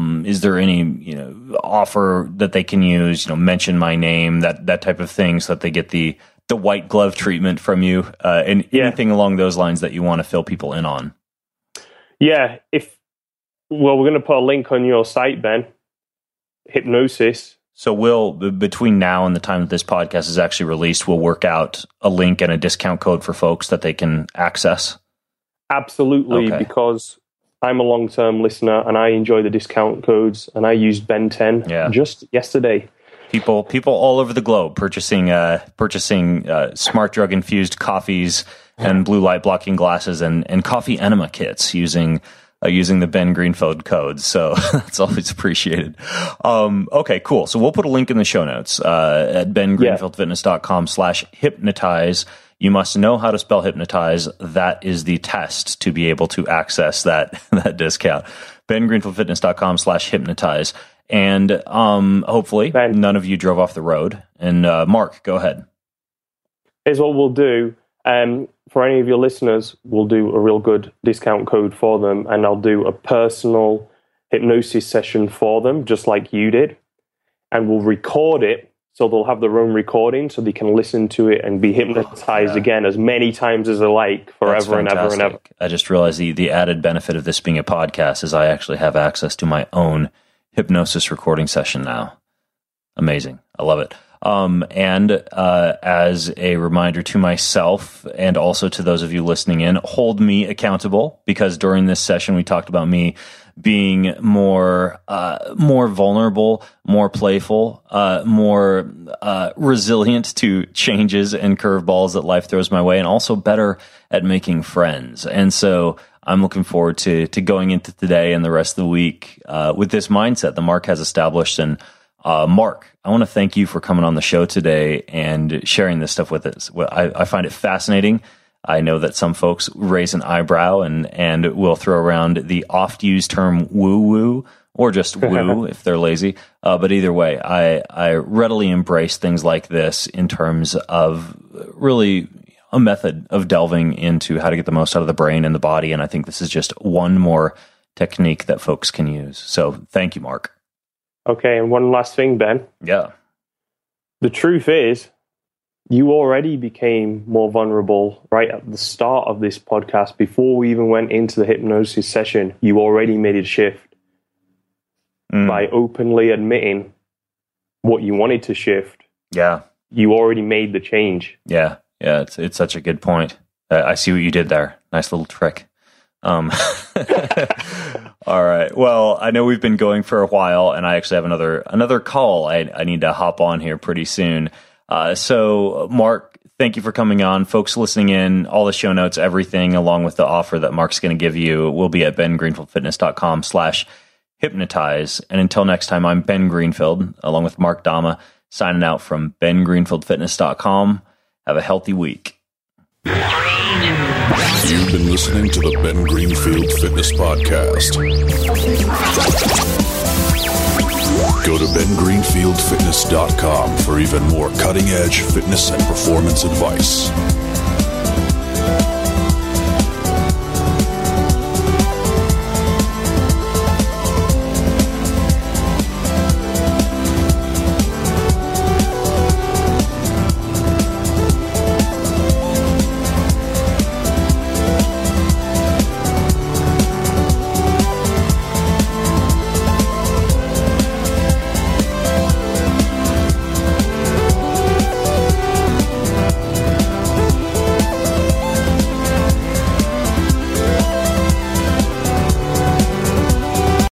offer that they can use, mention my name, that type of thing, so that they get the white glove treatment from you, and anything along those lines that you want to fill people in on? Yeah. We're going to put a link on your site, Ben. Hypnosis. So we'll, between now and the time that this podcast is actually released, we'll work out a link and a discount code for folks that they can access? Absolutely, because I'm a long-term listener and I enjoy the discount codes, and I used Ben10 just yesterday. People all over the globe purchasing smart drug-infused coffees and blue light blocking glasses and coffee enema kits using using the Ben Greenfield code. So that's always appreciated. Okay, cool. So we'll put a link in the show notes at bengreenfieldfitness.com/hypnotize. You must know how to spell hypnotize. That is the test to be able to access that discount. bengreenfieldfitness.com/hypnotize. And hopefully none of you drove off the road. And Mark, go ahead. Here's what we'll do. For any of your listeners, we'll do a real good discount code for them, and I'll do a personal hypnosis session for them, just like you did. And we'll record it, so they'll have their own recording, so they can listen to it and be hypnotized again as many times as they like, forever and ever and ever. I just realized the added benefit of this being a podcast is I actually have access to my own hypnosis recording session now. Amazing. I love it. And as a reminder to myself and also to those of you listening in, hold me accountable, because during this session we talked about me being more vulnerable, more playful, more resilient to changes and curveballs that life throws my way, and also better at making friends. And so I'm looking forward to going into today and the rest of the week with this mindset that Mark has established. And Mark, I want to thank you for coming on the show today and sharing this stuff with us. I find it fascinating. I know that some folks raise an eyebrow and will throw around the oft-used term woo-woo, or just woo if they're lazy. But either way, I readily embrace things like this in terms of really a method of delving into how to get the most out of the brain and the body. And I think this is just one more technique that folks can use. So thank you, Mark. Okay, and one last thing, Ben. Yeah. The truth is, you already became more vulnerable right at the start of this podcast. Before we even went into the hypnosis session, you already made a shift by openly admitting what you wanted to shift. Yeah. You already made the change. Yeah. Yeah. It's such a good point. I see what you did there. Nice little trick. All right. Well, I know we've been going for a while, and I actually have another call I need to hop on here pretty soon. So, Mark, thank you for coming on. Folks listening in, all the show notes, everything, along with the offer that Mark's going to give you, will be at bengreenfieldfitness.com/hypnotize. And until next time, I'm Ben Greenfield, along with Mark Dama, signing out from bengreenfieldfitness.com. Have a healthy week. You've been listening to the Ben Greenfield Fitness Podcast. Go to bengreenfieldfitness.com for even more cutting-edge fitness and performance advice.